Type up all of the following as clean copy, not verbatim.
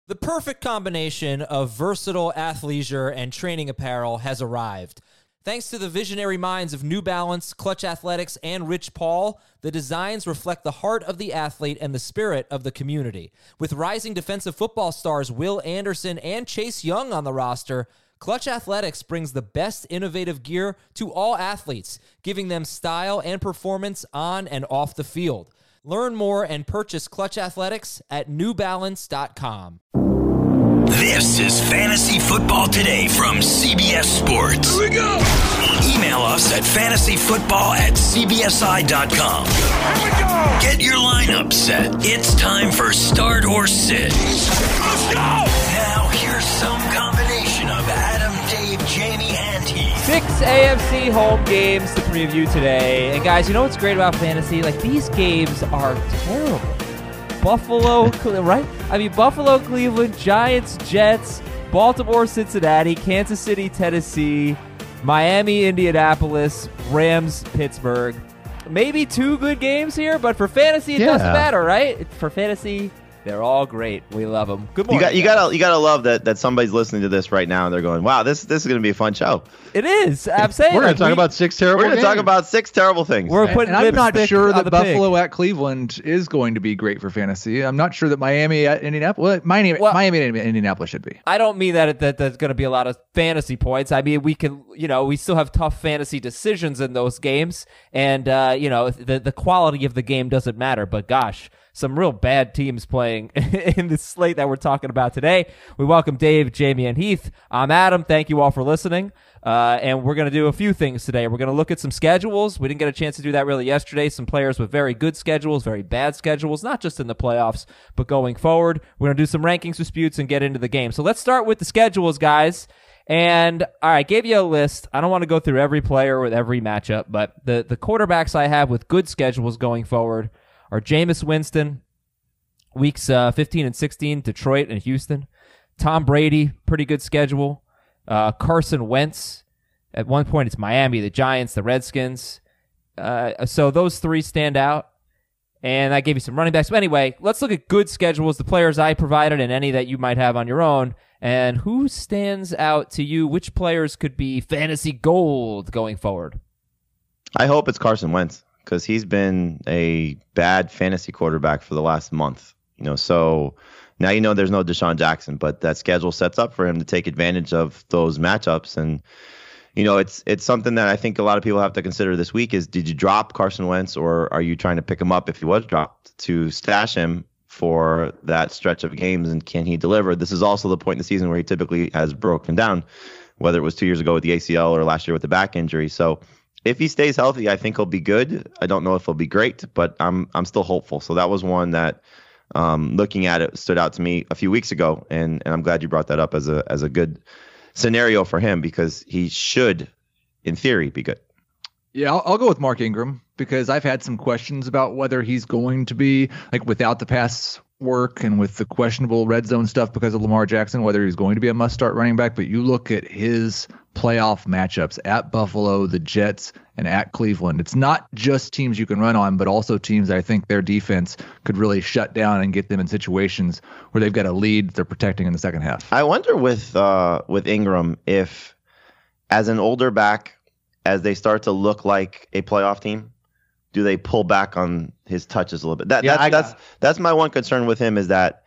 The perfect combination of versatile athleisure and training apparel has arrived. Thanks to the visionary minds of New Balance, Clutch Athletics, and Rich Paul, the designs reflect the heart of the athlete and the spirit of the community. With rising defensive football stars Will Anderson and Chase Young on the roster, Clutch Athletics brings the best innovative gear to all athletes, giving them style and performance on and off the field. Learn more and purchase Clutch Athletics at newbalance.com. This is Fantasy Football Today from CBS Sports. Here we go! Email us at fantasyfootball@cbsi.com. Here we go! Get your lineup set. It's time for Start or Sit. Let's go! Now here's some combination of Adam, Dave, Jamie, and Heath. 6 AFC home games to preview today. And guys, you know what's great about fantasy? Like, these games are terrible. Buffalo, right? I mean, Buffalo, Cleveland, Giants, Jets, Baltimore, Cincinnati, Kansas City, Tennessee, Miami, Indianapolis, Rams, Pittsburgh. Maybe 2 good games here, but for fantasy, it doesn't matter, right? For fantasy, they're all great. We love them. Good morning. You gotta love that somebody's listening to this right now and they're going, "Wow, this is going to be a fun show." It is. I'm saying we're going to talk about 6 terrible. We're going to talk about 6 terrible things. We're putting. And I'm not sure that Buffalo at Cleveland is going to be great for fantasy. I'm not sure that Miami at Indianapolis. Miami at Indianapolis should be. I don't mean that there's going to be a lot of fantasy points. I mean, we can, we still have tough fantasy decisions in those games, and the quality of the game doesn't matter. But gosh, some real bad teams playing in the slate that we're talking about today. We welcome Dave, Jamie, and Heath. I'm Adam. Thank you all for listening. And we're going to do a few things today. We're going to look at some schedules. We didn't get a chance to do that really yesterday. Some players with very good schedules, very bad schedules, not just in the playoffs, but going forward. We're going to do some rankings disputes and get into the game. So let's start with the schedules, guys. And all right, I gave you a list. I don't want to go through every player with every matchup, but the quarterbacks I have with good schedules going forward are Jameis Winston, weeks 15 and 16, Detroit and Houston. Tom Brady, pretty good schedule. Carson Wentz, at one point it's Miami, the Giants, the Redskins. So those 3 stand out. And I gave you some running backs. But anyway, let's look at good schedules, the players I provided and any that you might have on your own. And who stands out to you? Which players could be fantasy gold going forward? I hope it's Carson Wentz, because he's been a bad fantasy quarterback for the last month. So now there's no Deshaun Jackson, but that schedule sets up for him to take advantage of those matchups. And it's something that I think a lot of people have to consider this week is, did you drop Carson Wentz, or are you trying to pick him up if he was dropped to stash him for that stretch of games, and can he deliver? This is also the point in the season where he typically has broken down, whether it was 2 years ago with the ACL or last year with the back injury. So if he stays healthy, I think he'll be good. I don't know if he'll be great, but I'm still hopeful. So that was one that, looking at it, stood out to me a few weeks ago, and I'm glad you brought that up as a good scenario for him, because he should, in theory, be good. Yeah, I'll go with Mark Ingram, because I've had some questions about whether he's going to be, like, without the pass work and with the questionable red zone stuff because of Lamar Jackson, whether he's going to be a must-start running back. But you look at his playoff matchups at Buffalo, the Jets, and at Cleveland. It's not just teams you can run on, but also teams that I think their defense could really shut down and get them in situations where they've got a lead they're protecting in the second half. I wonder with Ingram, if as an older back, as they start to look like a playoff team, do they pull back on his touches a little bit? That's my one concern with him, is that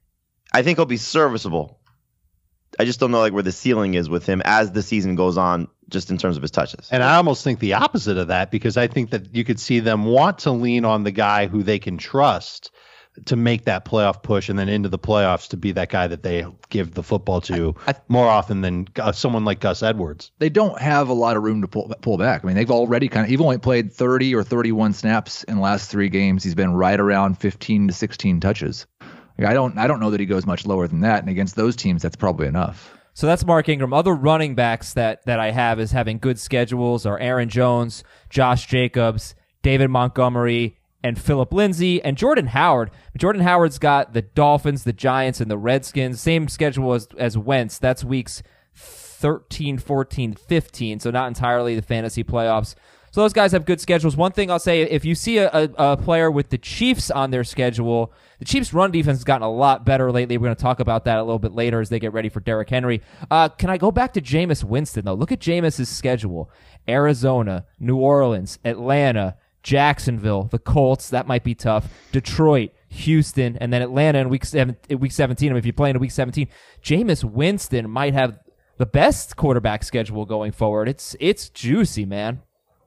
I think he'll be serviceable. I just don't know where the ceiling is with him as the season goes on, just in terms of his touches. And I almost think the opposite of that, because I think that you could see them want to lean on the guy who they can trust to make that playoff push, and then into the playoffs to be that guy that they give the football to more often than someone like Gus Edwards. They don't have a lot of room to pull back. I mean, they've already he's only played 30 or 31 snaps in the last 3 games. He's been right around 15 to 16 touches. I don't know that he goes much lower than that. And against those teams, that's probably enough. So that's Mark Ingram. Other running backs that I have is having good schedules are Aaron Jones, Josh Jacobs, David Montgomery, and Phillip Lindsay, and Jordan Howard. Jordan Howard's got the Dolphins, the Giants, and the Redskins. Same schedule as Wentz. That's weeks 13, 14, 15, so not entirely the fantasy playoffs. So So those guys have good schedules. One thing I'll say, if you see a player with the Chiefs on their schedule, the Chiefs' run defense has gotten a lot better lately. We're going to talk about that a little bit later as they get ready for Derrick Henry. Can I go back to Jameis Winston, though? Look at Jameis' schedule. Arizona, New Orleans, Atlanta, Jacksonville, the Colts. That might be tough. Detroit, Houston, and then Atlanta in week 17. I mean, if you're playing in week 17, Jameis Winston might have the best quarterback schedule going forward. It's juicy, man.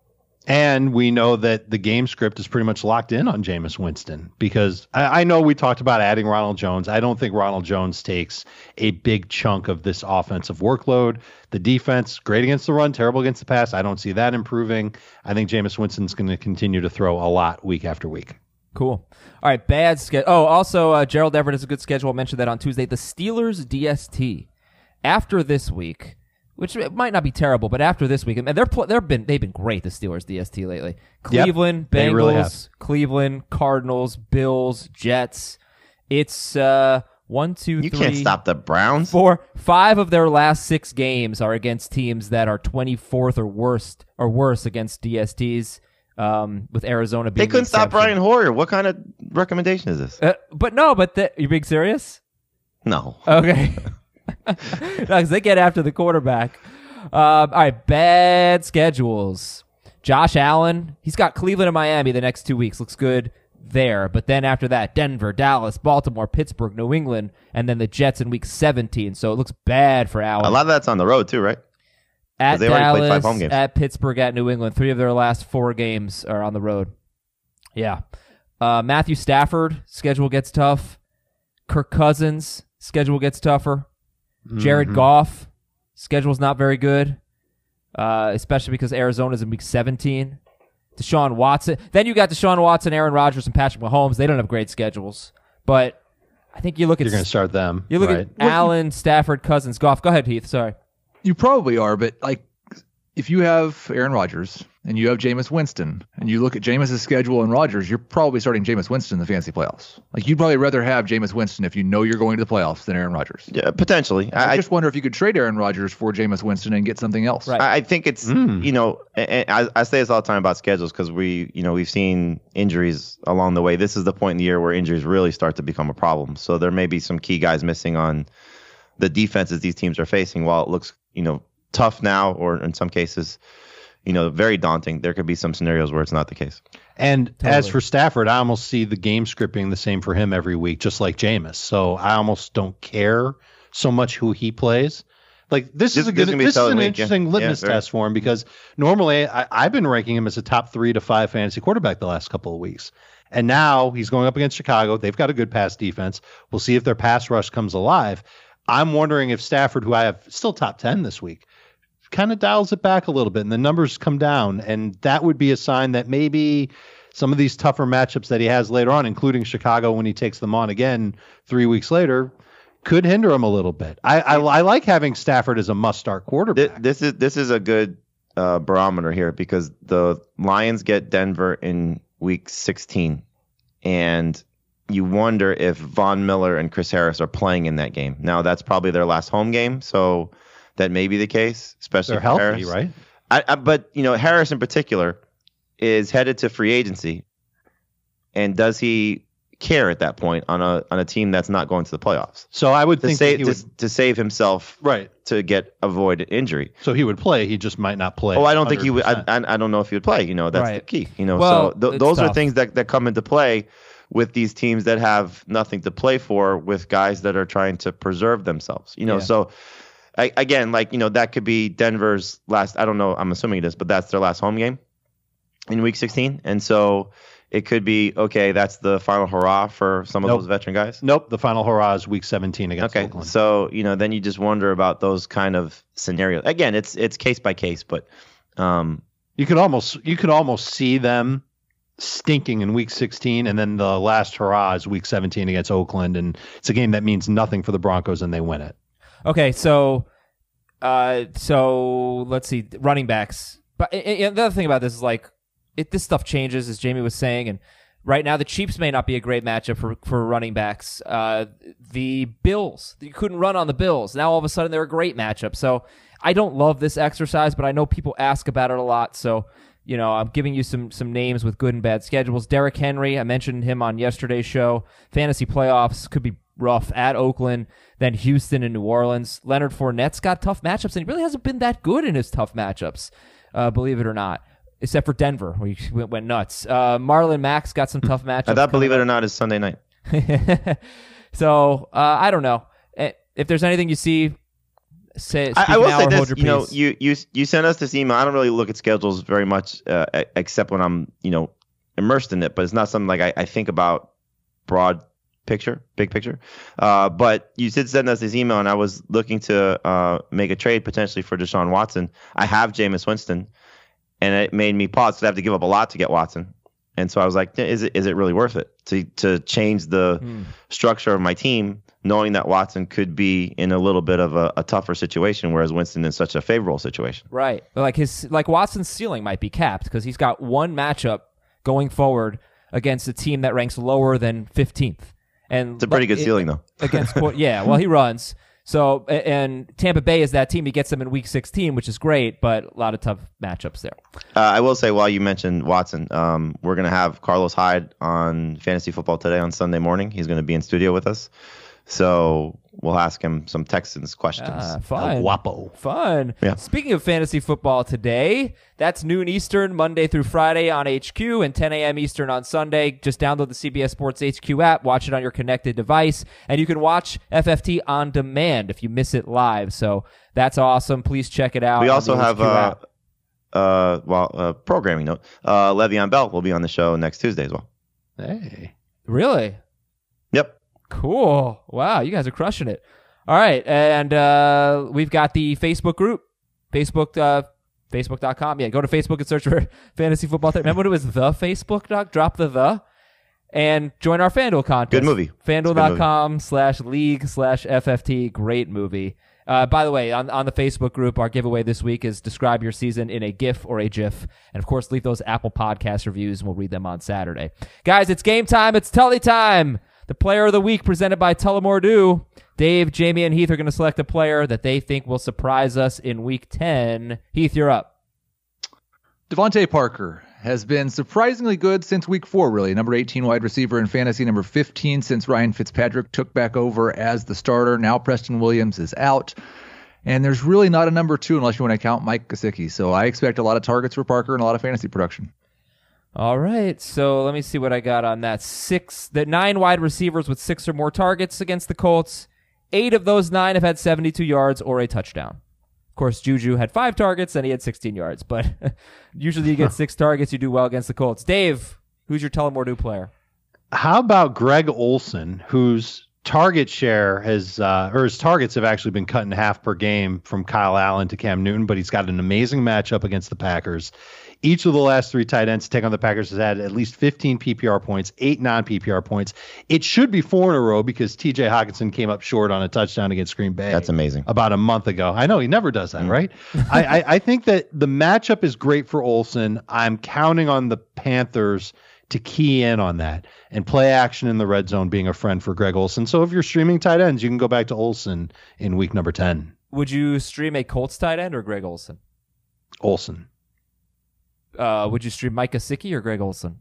And we know that the game script is pretty much locked in on Jameis Winston because I know we talked about adding Ronald Jones. I don't think Ronald Jones takes a big chunk of this offensive workload. The defense, great against the run, terrible against the pass. I don't see that improving. I think Jameis Winston's going to continue to throw a lot week after week. Cool. All right, bad schedule. Oh, also, Gerald Everett has a good schedule. I mentioned that on Tuesday. The Steelers DST. After this week, which might not be terrible, but after this week, and they've been great, the Steelers DST lately. Cleveland, yep, Bengals, really have. Cleveland, Cardinals, Bills, Jets. It's 1, 2, 3. You can't stop the Browns. 4, 5 of their last 6 games are against teams that are 24th or worse against DSTs. With Arizona being They couldn't stop Brian Hoyer. What kind of recommendation is this? You being serious? No. Okay. No, because they get after the quarterback. All right, bad schedules. Josh Allen, he's got Cleveland and Miami the next 2 weeks. Looks good there. But then after that, Denver, Dallas, Baltimore, Pittsburgh, New England, and then the Jets in week 17. So it looks bad for Allen. A lot of that's on the road too, right? At they already played 5 Dallas, home games. at Pittsburgh, at New England. 3 of their last 4 games are on the road. Yeah. Matthew Stafford, schedule gets tough. Kirk Cousins, schedule gets tougher. Jared Goff, schedule's not very good, especially because Arizona's in week 17. Deshaun Watson. Then you got Deshaun Watson, Aaron Rodgers, and Patrick Mahomes. They don't have great schedules. But I think you look at... You're going to start them. You look at Allen, Stafford, Cousins, Goff. Go ahead, Heath. Sorry. You probably are, but like if you have Aaron Rodgers and you have Jameis Winston and you look at Jameis' schedule and Rodgers, you're probably starting Jameis Winston in the fantasy playoffs. Like you'd probably rather have Jameis Winston if you know you're going to the playoffs than Aaron Rodgers. Yeah, potentially. I just wonder if you could trade Aaron Rodgers for Jameis Winston and get something else. Right. I think it's and I say this all the time about schedules because we've seen injuries along the way. This is the point in the year where injuries really start to become a problem. So there may be some key guys missing on the defenses these teams are facing. While it looks tough now, or in some cases, very daunting, there could be some scenarios where it's not the case. And as for Stafford, I almost see the game script being the same for him every week, just like Jameis. So I almost don't care so much who he plays. Like this is an interesting litmus test for him because normally I've been ranking him as a top 3 to 5 fantasy quarterback the last couple of weeks. And now he's going up against Chicago. They've got a good pass defense. We'll see if their pass rush comes alive. I'm wondering if Stafford, who I have still top 10 this week, kind of dials it back a little bit and the numbers come down. And that would be a sign that maybe some of these tougher matchups that he has later on, including Chicago when he takes them on again 3 weeks later, could hinder him a little bit. I like having Stafford as a must-start quarterback. This is a good barometer here because the Lions get Denver in week 16. And you wonder if Von Miller and Chris Harris are playing in that game. Now, that's probably their last home game, so that may be the case, especially they're for healthy, Harris. right? But Harris in particular is headed to free agency, and does he care at that point on a team that's not going to the playoffs? So I would think to save himself, right, to avoid injury. So he would play. He just might not play. Oh, I don't think he would. I don't know if he would play. That's right. the key. Well, so those tough. are things that come into play with these teams that have nothing to play for, with guys that are trying to preserve themselves. So. Again, that could be Denver's last, I don't know, I'm assuming it is, but that's their last home game in week 16. And so it could be, okay, that's the final hurrah for some of those veteran guys. Nope. The final hurrah is week 17 against Oakland. So, then you just wonder about those kind of scenarios. Again, it's case by case, but you could almost see them stinking in week 16, and then the last hurrah is week 17 against Oakland, and it's a game that means nothing for the Broncos, and they win it. Okay, so let's see, running backs. But the other thing about this is this stuff changes, as Jamie was saying, and right now the Chiefs may not be a great matchup for running backs. The Bills, you couldn't run on the Bills. Now all of a sudden they're a great matchup. So I don't love this exercise, but I know people ask about it a lot. So I'm giving you some names with good and bad schedules. Derrick Henry, I mentioned him on yesterday's show. Fantasy playoffs could be rough at Oakland, then Houston and New Orleans. Leonard Fournette's got tough matchups, and he really hasn't been that good in his tough matchups, believe it or not, except for Denver, where he went nuts. Marlon Mack's got some tough matchups. I thought, believe it or not, is Sunday night. So, I don't know. If there's anything you see, I will say this, peace. you sent us this email. I don't really look at schedules very much, except when I'm, immersed in it, but it's not something like I think about big picture. But you did send us this email, and I was looking to make a trade potentially for Deshaun Watson. I have Jameis Winston, and it made me pause because I have to give up a lot to get Watson. And so I was like, is it really worth it to change the structure of my team, knowing that Watson could be in a little bit of a tougher situation, whereas Winston is such a favorable situation? Right. Like Watson's ceiling might be capped because he's got one matchup going forward against a team that ranks lower than 15th. And it's a pretty good ceiling, though. Against he runs. So, and Tampa Bay is that team. He gets them in Week 16, which is great, but a lot of tough matchups there. I will say, while you mentioned Watson, we're going to have Carlos Hyde on Fantasy Football Today on Sunday morning. He's going to be in studio with us. So we'll ask him some Texans questions. Fun. Guapo. Fun. Yeah. Speaking of Fantasy Football Today, that's noon Eastern, Monday through Friday on HQ, and 10 a.m. Eastern on Sunday. Just download the CBS Sports HQ app, watch it on your connected device, and you can watch FFT on demand if you miss it live. So that's awesome. Please check it out. We also have programming note. Le'Veon Bell will be on the show next Tuesday as well. Hey. Really? Yep. Cool. Wow, you guys are crushing it. All right, and we've got the Facebook group, Facebook.com. Yeah, go to Facebook and search for Fantasy Football. Remember when it was the Facebook, Doc? Drop the. And join our FanDuel contest. Good movie. FanDuel.com/league/FFT. Great movie. By the way, on the Facebook group, our giveaway this week is describe your season in a GIF or a GIF. And, of course, leave those Apple Podcast reviews, and we'll read them on Saturday. Guys, it's game time. It's Tully time. The Player of the Week presented by Tullamore Dew. Dave, Jamie, and Heath are going to select a player that they think will surprise us in Week 10. Heath, you're up. Devontae Parker has been surprisingly good since Week 4, really. Number 18 wide receiver in fantasy, number 15 since Ryan Fitzpatrick took back over as the starter. Now Preston Williams is out. And there's really not a number 2 unless you want to count Mike Gesicki. So I expect a lot of targets for Parker and a lot of fantasy production. All right, so let me see what I got on that. 9 wide receivers with 6 or more targets against the Colts. 8 of those 9 have had 72 yards or a touchdown. Of course, Juju had 5 targets and he had 16 yards, but usually you get 6 targets, you do well against the Colts. Dave, who's your Tullamore Dew player? How about Greg Olsen, whose target share his targets have actually been cut in half per game from Kyle Allen to Cam Newton, but he's got an amazing matchup against the Packers. Each of the last 3 tight ends to take on the Packers has had at least 15 PPR points, 8 non-PPR points. It should be 4 in a row because TJ Hockenson came up short on a touchdown against Green Bay. That's amazing. About a month ago. I know he never does that, right? I think that the matchup is great for Olsen. I'm counting on the Panthers to key in on that and play action in the red zone being a friend for Greg Olsen. So if you're streaming tight ends, you can go back to Olsen in week number 10. Would you stream a Colts tight end or Greg Olsen? Olsen. Would you stream Mike Gesicki or Greg Olsen?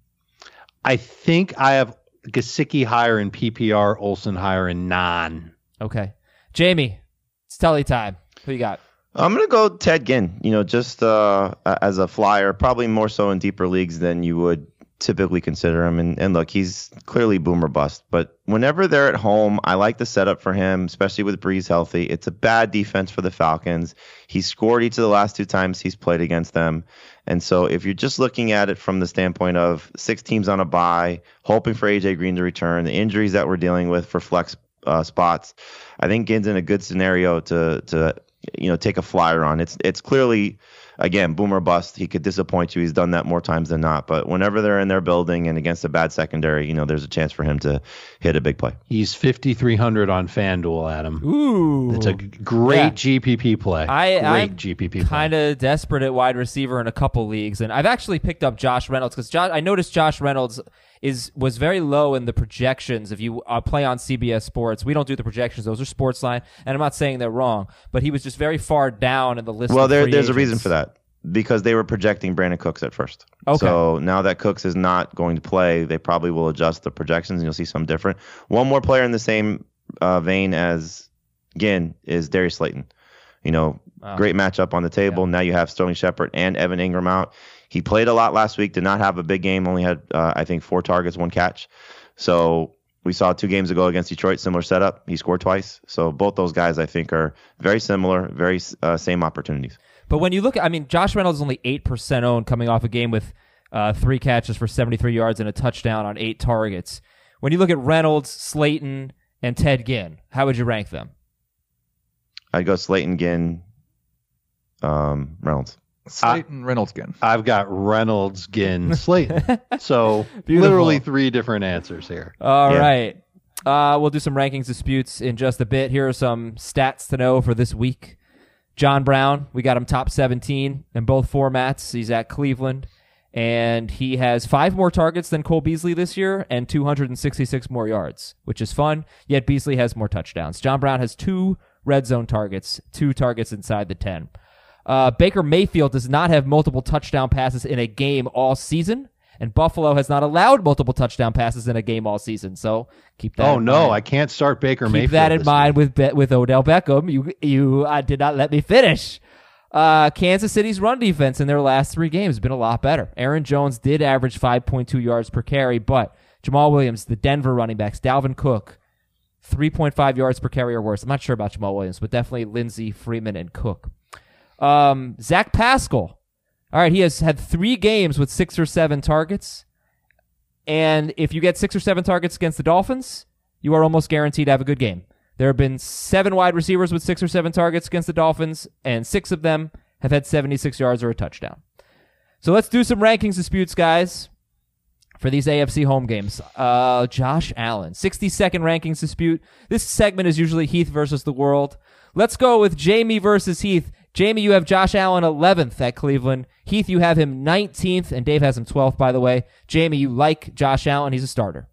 I think I have Gesicki higher in PPR, Olsen higher in non. Okay. Jamie, it's Tully time. Who you got? I'm going to go Ted Ginn, just as a flyer, probably more so in deeper leagues than you would typically consider him. And look, he's clearly boom or bust. But whenever they're at home, I like the setup for him, especially with Breeze healthy. It's a bad defense for the Falcons. He scored each of the last 2 times he's played against them. And so if you're just looking at it from the standpoint of 6 teams on a bye, hoping for A.J. Green to return, the injuries that we're dealing with for flex spots, I think Ginn's in a good scenario to take a flyer on. It's clearly, again, boom or bust. He could disappoint you. He's done that more times than not. But whenever they're in their building and against a bad secondary, there's a chance for him to hit a big play. He's 5,300 on FanDuel, Adam. Ooh. It's a great GPP play. I'm GPP play. Kind of desperate at wide receiver in a couple leagues. And I've actually picked up Josh Reynolds because I noticed Josh Reynolds was very low in the projections. If you play on CBS Sports, we don't do the projections; those are Sportsline, and I'm not saying they're wrong, but he was just very far down in the list. Well, there's a reason for that. Because they were projecting Brandon Cooks at first. Okay. So now that Cooks is not going to play, they probably will adjust the projections and you'll see something different. One more player in the same vein as Ginn is Darius Slayton. Great matchup on the table. Yeah. Now you have Sterling Shepard and Evan Ingram out. He played a lot last week, did not have a big game, only had, I think, 4 targets, 1 catch. So we saw 2 games ago against Detroit, similar setup. He scored twice. So both those guys, I think, are very similar, very same opportunities. But when you look at, Josh Reynolds is only 8% owned coming off a game with 3 catches for 73 yards and a touchdown on 8 targets. When you look at Reynolds, Slayton, and Ted Ginn, how would you rank them? I'd go Slayton, Ginn, Reynolds. Slayton, Reynolds, Ginn. I've got Reynolds, Ginn, Slayton. So literally 3 different answers here. All right. We'll do some rankings disputes in just a bit. Here are some stats to know for this week. John Brown, we got him top 17 in both formats. He's at Cleveland, and he has 5 more targets than Cole Beasley this year and 266 more yards, which is fun, yet Beasley has more touchdowns. John Brown has 2 red zone targets, 2 targets inside the 10. Baker Mayfield does not have multiple touchdown passes in a game all season, and Buffalo has not allowed multiple touchdown passes in a game all season. So keep that in mind. I can't start Baker Mayfield. Keep that in mind with Odell Beckham. You did not let me finish. Kansas City's run defense in their last 3 games has been a lot better. Aaron Jones did average 5.2 yards per carry, but Jamal Williams, the Denver running backs, Dalvin Cook, 3.5 yards per carry or worse. I'm not sure about Jamal Williams, but definitely Lindsey, Freeman, and Cook. Zach Pascal. All right, he has had 3 games with 6 or 7 targets. And if you get 6 or 7 targets against the Dolphins, you are almost guaranteed to have a good game. There have been 7 wide receivers with 6 or 7 targets against the Dolphins, and 6 of them have had 76 yards or a touchdown. So let's do some rankings disputes, guys, for these AFC home games. Josh Allen, 62nd rankings dispute. This segment is usually Heath versus the world. Let's go with Jamie versus Heath. Jamie, you have Josh Allen 11th at Cleveland. Heath, you have him 19th, and Dave has him 12th, by the way. Jamie, you like Josh Allen. He's a starter.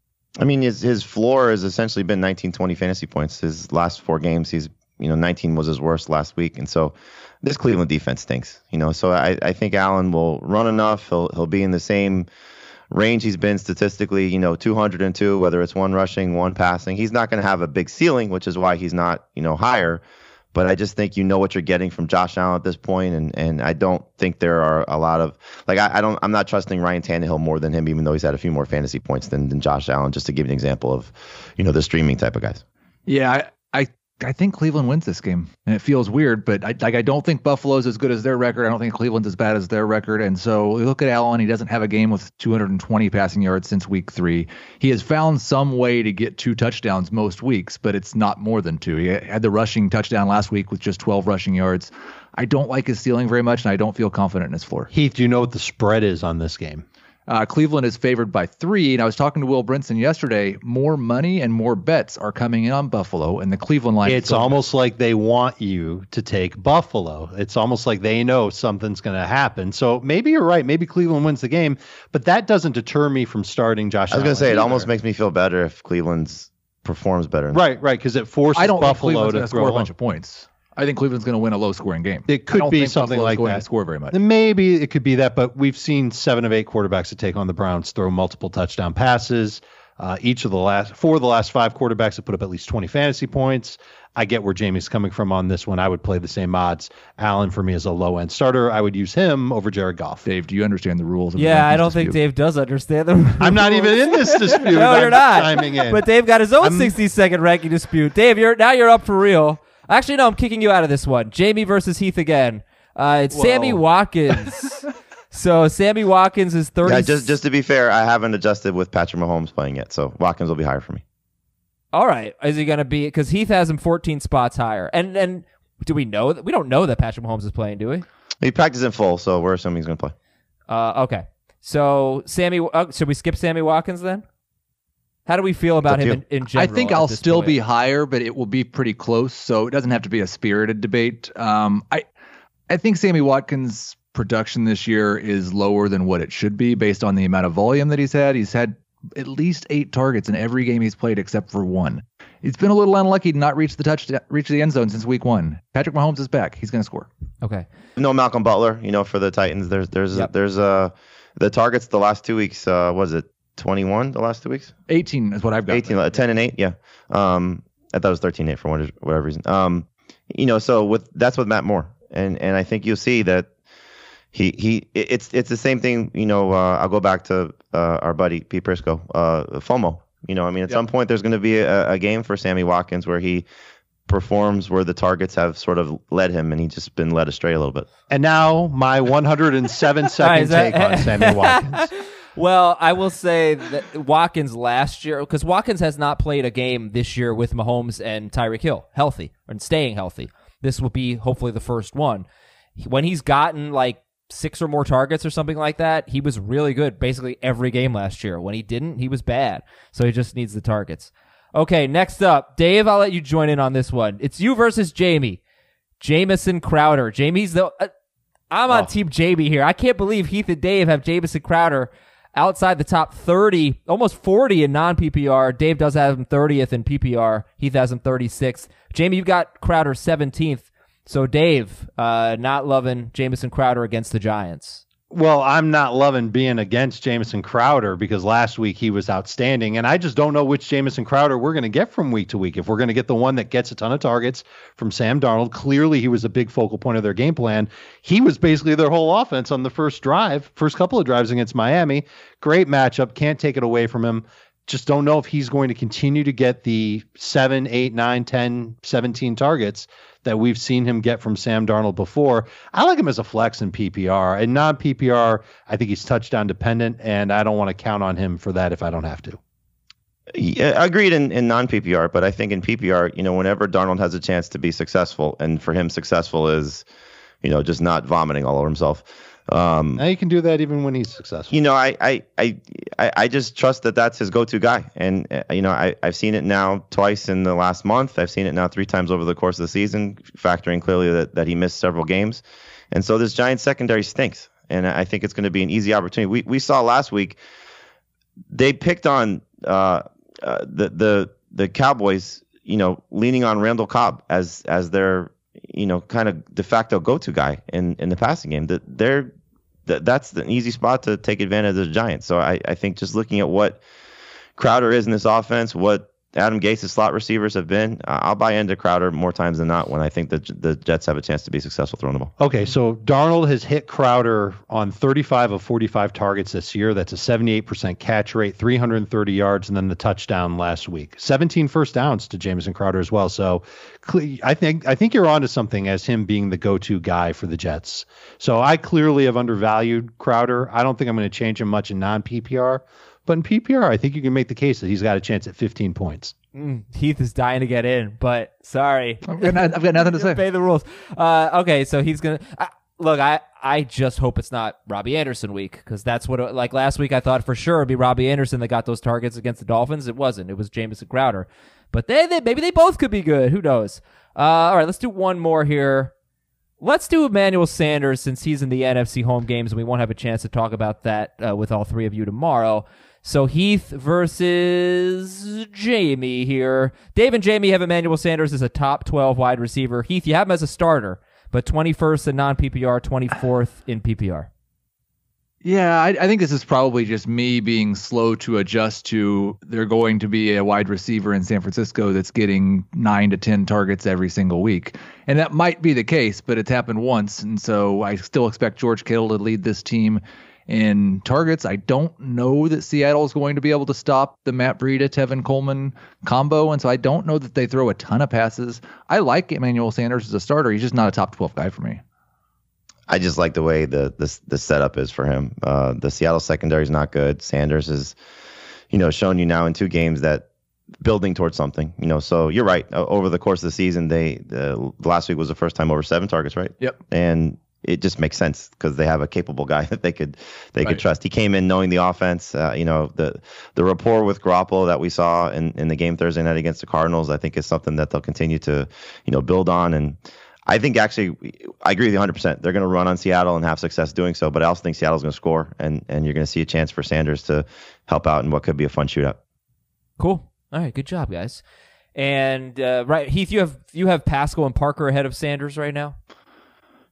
His floor has essentially been 19, 20 fantasy points. His last 4 games, 19 was his worst last week. And so this Cleveland defense stinks, So I think Allen will run enough. He'll be in the same range he's been statistically, 202, whether it's 1 rushing, 1 passing. He's not going to have a big ceiling, which is why he's not, higher. But I just think what you're getting from Josh Allen at this point, and I don't think there are a lot of I'm not trusting Ryan Tannehill more than him, even though he's had a few more fantasy points than Josh Allen, just to give you an example of, the streaming type of guys. Yeah, I think Cleveland wins this game, and it feels weird, but I don't think Buffalo's as good as their record. I don't think Cleveland's as bad as their record. And so we look at Allen. He doesn't have a game with 220 passing yards since week 3. He has found some way to get 2 touchdowns most weeks, but it's not more than 2. He had the rushing touchdown last week with just 12 rushing yards. I don't like his ceiling very much, and I don't feel confident in his floor. Heath, do you know what the spread is on this game? Cleveland is favored by 3, and I was talking to Will Brinson yesterday. More money and more bets are coming in on Buffalo, and the Cleveland line. It's almost like they want you to take Buffalo. It's almost like they know something's going to happen. So maybe you're right. Maybe Cleveland wins the game, but that doesn't deter me from starting Josh Allen. I was going to say, it almost makes me feel better if Cleveland's performs better. Right, because it forces Buffalo to score a bunch of points. I think Cleveland's going to win a low-scoring game. It could be something like that. Score very much. Maybe it could be that, but we've seen 7 of 8 quarterbacks that take on the Browns throw multiple touchdown passes. Each of the last 5 quarterbacks have put up at least 20 fantasy points. I get where Jamie's coming from on this one. I would play the same odds. Allen, for me, is a low-end starter. I would use him over Jared Goff. Dave, do you understand the rules? I don't think Dave does understand them. I'm not even in this dispute. No, you're not. Chiming in. But Dave got his own 60-second ranking dispute. Dave, you're up for real. Actually, no, I'm kicking you out of this one. Jamie versus Heath again. It's Sammy Watkins. So Sammy Watkins is 30. Yeah, just to be fair, I haven't adjusted with Patrick Mahomes playing yet, so Watkins will be higher for me. All right. Is he going to be? Because Heath has him 14 spots higher. And do we know that? We don't know that Patrick Mahomes is playing, do we? He practiced in full, so we're assuming he's going to play. Okay. So should we skip Sammy Watkins then? How do we feel about him in general? I think I'll still be higher, but it will be pretty close, so it doesn't have to be a spirited debate. I think Sammy Watkins' production this year is lower than what it should be based on the amount of volume that he's had. He's had at least 8 targets in every game he's played except for 1. He's been a little unlucky to not reach the end zone since week 1. Patrick Mahomes is back. He's going to score. Okay. No Malcolm Butler, for the Titans. There's the targets the last 2 weeks. Was it 21 the last 2 weeks? 18 is what I've got. 18, 10 and 8. Yeah. I thought it was 13-8 for whatever reason. So that's with Matt Moore, and I think you'll see that it's the same thing. I'll go back to our buddy Pete Prisco, FOMO. At some point there's going to be a game for Sammy Watkins where he performs where the targets have sort of led him, and he's just been led astray a little bit. And now my 107-second take on Sammy Watkins. Well, I will say that Watkins last year, because Watkins has not played a game this year with Mahomes and Tyreek Hill healthy and staying healthy. This will be hopefully the first one. When he's gotten like 6 or more targets or something like that, he was really good basically every game last year. When he didn't, he was bad. So he just needs the targets. Okay, next up, Dave, I'll let you join in on this one. It's you versus Jamie. Jamison Crowder. I'm on Team Jamie here. I can't believe Heath and Dave have Jamison Crowder outside the top 30, almost 40 in non-PPR. Dave does have him 30th in PPR. Heath has him 36th. Jamie, you've got Crowder 17th. So Dave, not loving Jamison Crowder against the Giants. Well, I'm not loving being against Jamison Crowder because last week he was outstanding, and I just don't know which Jamison Crowder we're going to get from week to week. If we're going to get the one that gets a ton of targets from Sam Darnold, clearly he was a big focal point of their game plan. He was basically their whole offense on the first couple of drives against Miami. Great matchup. Can't take it away from him. Just don't know if he's going to continue to get the 7, 8, 9, 10, 17 targets that we've seen him get from Sam Darnold before. I like him as a flex in PPR. And non-PPR, I think he's touchdown dependent, and I don't want to count on him for that if I don't have to. Yeah, agreed in non-PPR, but I think in PPR, whenever Darnold has a chance to be successful, and for him successful is, just not vomiting all over himself. Now you can do that even when he's successful. I just trust that that's his go-to guy. And, I've seen it now twice in the last month. I've seen it now 3 times over the course of the season, factoring clearly that he missed several games. And so this Giants secondary stinks. And I think it's going to be an easy opportunity. We saw last week, they picked on the Cowboys, leaning on Randall Cobb as their kind of de facto go-to guy in the passing game. That's an easy spot to take advantage of the Giants. So I think just looking at what Crowder is in this offense, what Adam Gase's slot receivers have been, I'll buy into Crowder more times than not when I think the Jets have a chance to be successful throwing the ball. Okay, so Darnold has hit Crowder on 35 of 45 targets this year. That's a 78% catch rate, 330 yards, and then the touchdown last week. 17 first downs to Jamison Crowder as well. So I think you're onto something as him being the go-to guy for the Jets. So I clearly have undervalued Crowder. I don't think I'm going to change him much in non-PPR. But in PPR, I think you can make the case that he's got a chance at 15 points. Heath is dying to get in, but sorry. I've got nothing to say. Obey the rules. Okay, so he's going to... Look, I just hope it's not Robbie Anderson week, because that's what... Like last week, I thought for sure it'd be Robbie Anderson that got those targets against the Dolphins. It wasn't. It was Jamison Crowder. But maybe they both could be good. Who knows? All right, let's do one more here. Let's do Emmanuel Sanders since he's in the NFC home games, and we won't have a chance to talk about that with all 3 of you tomorrow. So Heath versus Jamie here. Dave and Jamie have Emmanuel Sanders as a top 12 wide receiver. Heath, you have him as a starter, but 21st in non-PPR, 24th in PPR. Yeah, I think this is probably just me being slow to adjust to they're going to be a wide receiver in San Francisco that's getting 9 to 10 targets every single week. And that might be the case, but it's happened once. And so I still expect George Kittle to lead this team in targets. I don't know that Seattle is going to be able to stop the Matt Breida, Tevin Coleman combo. And so I don't know that they throw a ton of passes. I like Emmanuel Sanders as a starter. He's just not a top 12 guy for me. I just like the way the setup is for him. The Seattle secondary is not good. Sanders is, shown you now in 2 games that building towards something. So you're right. Over the course of the season, last week was the first time over 7 targets, right? Yep. And it just makes sense because they have a capable guy that they could trust. He came in knowing the offense. The rapport with Garoppolo that we saw in the game Thursday night against the Cardinals, I think is something that they'll continue to build on. And I think actually, I agree with you 100%. They're going to run on Seattle and have success doing so, but I also think Seattle's going to score, and you're going to see a chance for Sanders to help out in what could be a fun shootout. Cool. All right, good job, guys. And right, Heath, you have Pascal and Parker ahead of Sanders right now.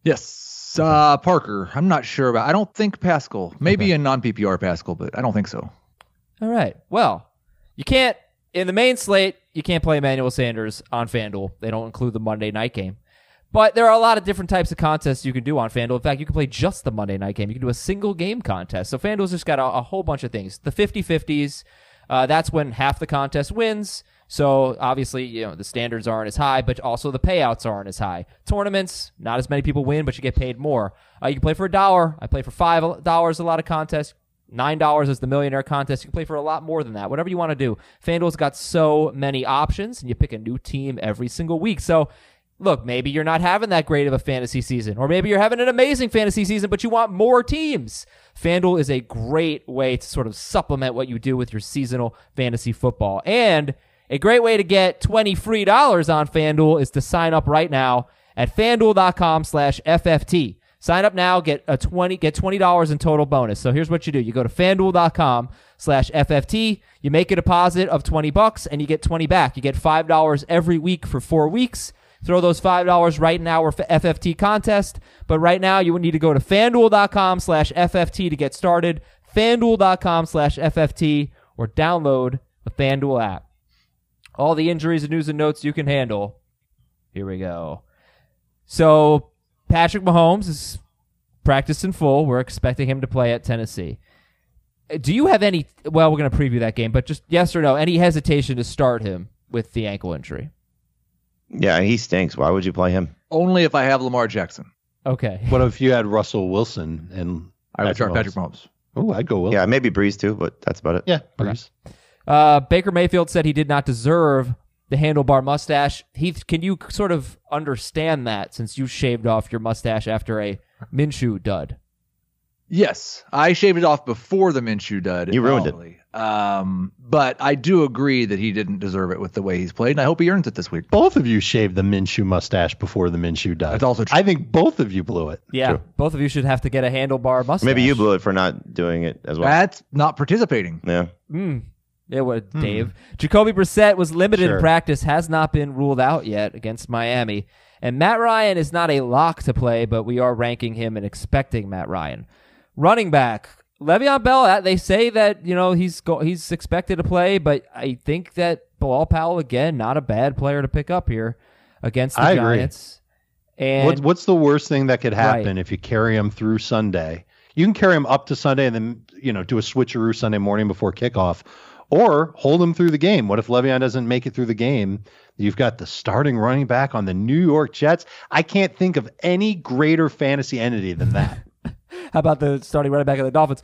Yes. Parker. I'm not sure about. I don't think Pascal. Maybe a non-PPR Pascal, but I don't think so. All right. Well, you can't, in the main slate, you can't play Emmanuel Sanders on FanDuel. They don't include the Monday night game. But there are a lot of different types of contests you can do on FanDuel. In fact, you can play just the Monday night game. You can do a single game contest. So FanDuel's just got a whole bunch of things. The 50-50s, that's when half the contest wins. So obviously, the standards aren't as high, but also the payouts aren't as high. Tournaments, not as many people win, but you get paid more. You can play for $1. I play for $5 a lot of contests. $9 is the millionaire contest. You can play for a lot more than that. Whatever you want to do. FanDuel's got so many options, and you pick a new team every single week. So look, maybe you're not having that great of a fantasy season, or maybe you're having an amazing fantasy season, but you want more teams. FanDuel is a great way to sort of supplement what you do with your seasonal fantasy football. And a great way to get $20 free on FanDuel is to sign up right now at FanDuel.com/FFT. Sign up now, get $20 in total bonus. So here's what you do. You go to FanDuel.com/FFT. You make a deposit of $20 and you get 20 back. You get $5 every week for 4 weeks. Throw those $5 right in our FFT contest. But right now, you would need to go to FanDuel.com/FFT to get started. FanDuel.com/FFT or download the FanDuel app. All the injuries and news and notes you can handle. Here we go. So Patrick Mahomes is practiced in full. We're expecting him to play at Tennessee. Do you have any, well, we're going to preview that game, but just yes or no, any hesitation to start him with the ankle injury? Yeah, he stinks. Why would you play him? Only if I have Lamar Jackson. Okay. What if you had Russell Wilson and I would start Patrick Mahomes. Oh, I'd go Wilson. Yeah, maybe Breeze too, but that's about it. Yeah, Breeze. Baker Mayfield said he did not deserve the handlebar mustache. Heath, can you sort of understand that since you shaved off your mustache after a Minshew dud? Yes, I shaved it off before the Minshew dud. You ruined it. But I do agree that he didn't deserve it with the way he's played, and I hope he earns it this week. Both of you shaved the Minshew mustache before the Minshew dud. That's also true. I think both of you blew it. Yeah, True. Both of you should have to get a handlebar mustache. Maybe you blew it for not doing it as well. That's not participating. Yeah. It would, Dave. Jacoby Brissett was limited Sure. in practice, has not been ruled out yet against Miami. And Matt Ryan is not a lock to play, but we are ranking him and expecting Matt Ryan. Running back, Le'Veon Bell, they say that, he's expected to play, but I think that Bilal Powell, again, not a bad player to pick up here against the Giants. And What's the worst thing that could happen if you carry him through Sunday? You can carry him up to Sunday and then, do a switcheroo Sunday morning before kickoff, or hold him through the game. What if Le'Veon doesn't make it through the game? You've got the starting running back on the New York Jets. I can't think of any greater fantasy entity than that. How about the starting running back of the Dolphins?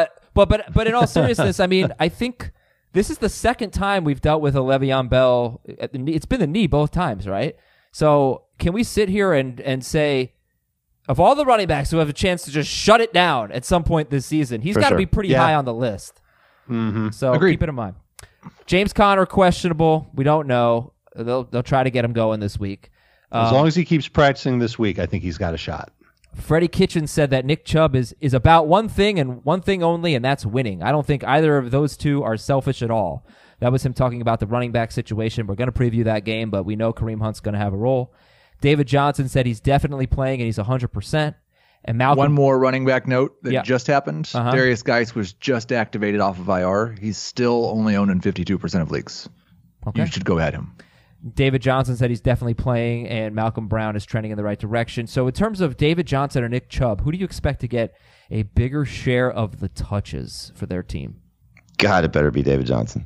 But in all seriousness, I think this is the second time we've dealt with a Le'Veon Bell. It's been the knee both times, right? So can we sit here and say, of all the running backs who have a chance to just shut it down at some point this season, he's got to be pretty high on the list. Mm-hmm. So keep it in mind. James Conner, questionable. We don't know. They'll try to get him going this week. As long as he keeps practicing this week, I think he's got a shot. Freddie Kitchen said that Nick Chubb is about one thing and one thing only, and that's winning. I don't think either of those two are selfish at all. That was him talking about the running back situation. We're going to preview that game, but we know Kareem Hunt's going to have a role. David Johnson said he's definitely playing and he's 100%. And Malcolm, one more running back note that just happened. Uh-huh. Darius Geis was just activated off of IR. He's still only owned in 52% of leagues. Okay. You should go at him. David Johnson said he's definitely playing, and Malcolm Brown is trending in the right direction. So in terms of David Johnson or Nick Chubb, who do you expect to get a bigger share of the touches for their team? God, it better be David Johnson.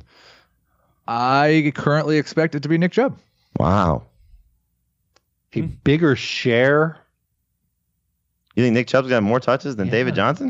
I currently expect it to be Nick Chubb. Wow. A bigger share? You think Nick Chubb's got more touches than David Johnson?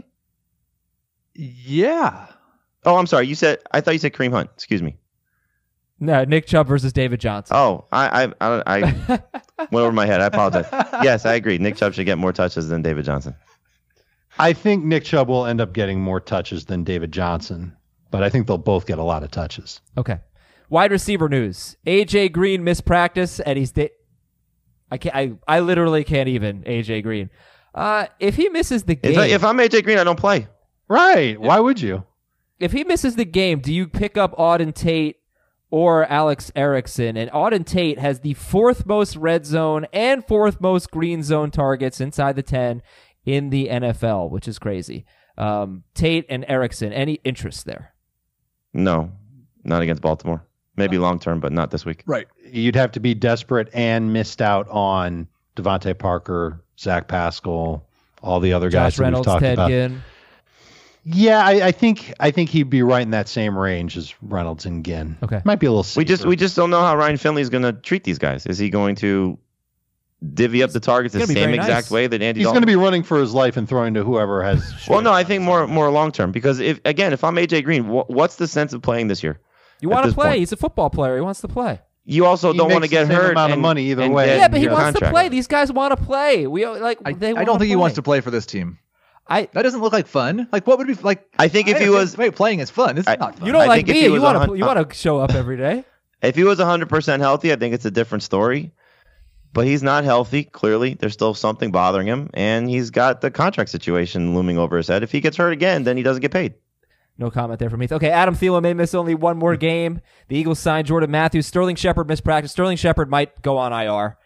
Yeah. Oh, I'm sorry. I thought you said Kareem Hunt. Excuse me. No, Nick Chubb versus David Johnson. Oh, I went over my head. I apologize. Yes, I agree. Nick Chubb should get more touches than David Johnson. I think Nick Chubb will end up getting more touches than David Johnson, but I think they'll both get a lot of touches. Okay. Wide receiver news. AJ Green missed practice, and he's I literally can't even AJ Green. If he misses the game, If I'm AJ Green, I don't play. Right. Why would you? If he misses the game, do you pick up Auden Tate or Alex Erickson. And Auden Tate has the 4th most red zone and 4th most green zone targets inside the 10 in the NFL, which is crazy. Tate and Erickson, any interest there? No, not against Baltimore. Maybe long term, but not this week. Right. You'd have to be desperate and missed out on Devontae Parker, Zach Pascal, all the other guys Josh that Reynolds, we've talked Ted about. Ginn. Yeah, I think he'd be right in that same range as Reynolds and Ginn. Okay. Might be a little safer. We just don't know how Ryan Finley's going to treat these guys. Is he going to divvy up the targets the gonna be same very exact nice. way that Andy He's Dalton? going to be running for his life and throwing to whoever has. Well, no, I think more long term, because if I'm AJ Green, what's the sense of playing this year? You at want to this play. point? He's a football player. He wants to play. You also He don't want to makes get the same hurt. amount of and- money either and way. get Yeah, but he your wants to contract. play. These guys want to play. We like. I They don't think he play. wants to play for this team. I. That doesn't look like fun. Like, what would be like? I think if he was, wait, playing is fun. This is not fun. You don't I like think if me. he You was want 100 to. You want to show up every day. if he was 100% healthy, I think it's a different story. But he's not healthy. Clearly, there's still something bothering him, and he's got the contract situation looming over his head. If he gets hurt again, then he doesn't get paid. No comment there from me. Okay, Adam Thielen may miss only one more game. The Eagles signed Jordan Matthews. Sterling Shepard missed practice. Sterling Shepard might go on IR.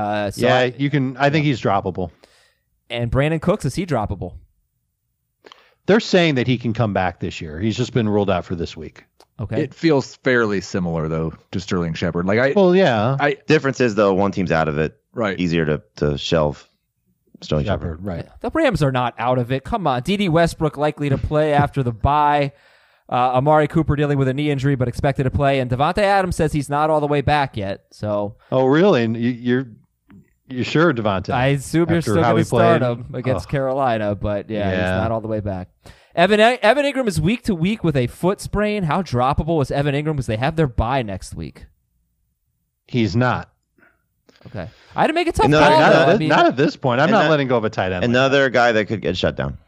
You can. I think he's droppable. And Brandon Cooks, is he droppable? They're saying that he can come back this year. He's just been ruled out for this week. Okay. It feels fairly similar though to Sterling Shepard. Like Well, yeah, Difference is, though, one team's out of it. right. Easier to shelve Sterling Shepard. Shepard, right. The Rams are not out of it. Come on. D.D. Westbrook likely to play after the bye. Amari Cooper dealing with a knee injury but expected to play. And Devontae Adams says he's not all the way back yet. So Oh, really? And you're sure, Devontae? I assume you're After still how going he to start played? him against Oh. Carolina. But, yeah, he's Yeah. not all the way back. Evan Ingram is week to week with a foot sprain. How droppable is Evan Ingram because they have their bye next week? He's not. Okay. I had to make a tough No, call, not though. at I this- mean, Not at this point. I'm And not that- letting go of a tight end. Another guy that could get shut down.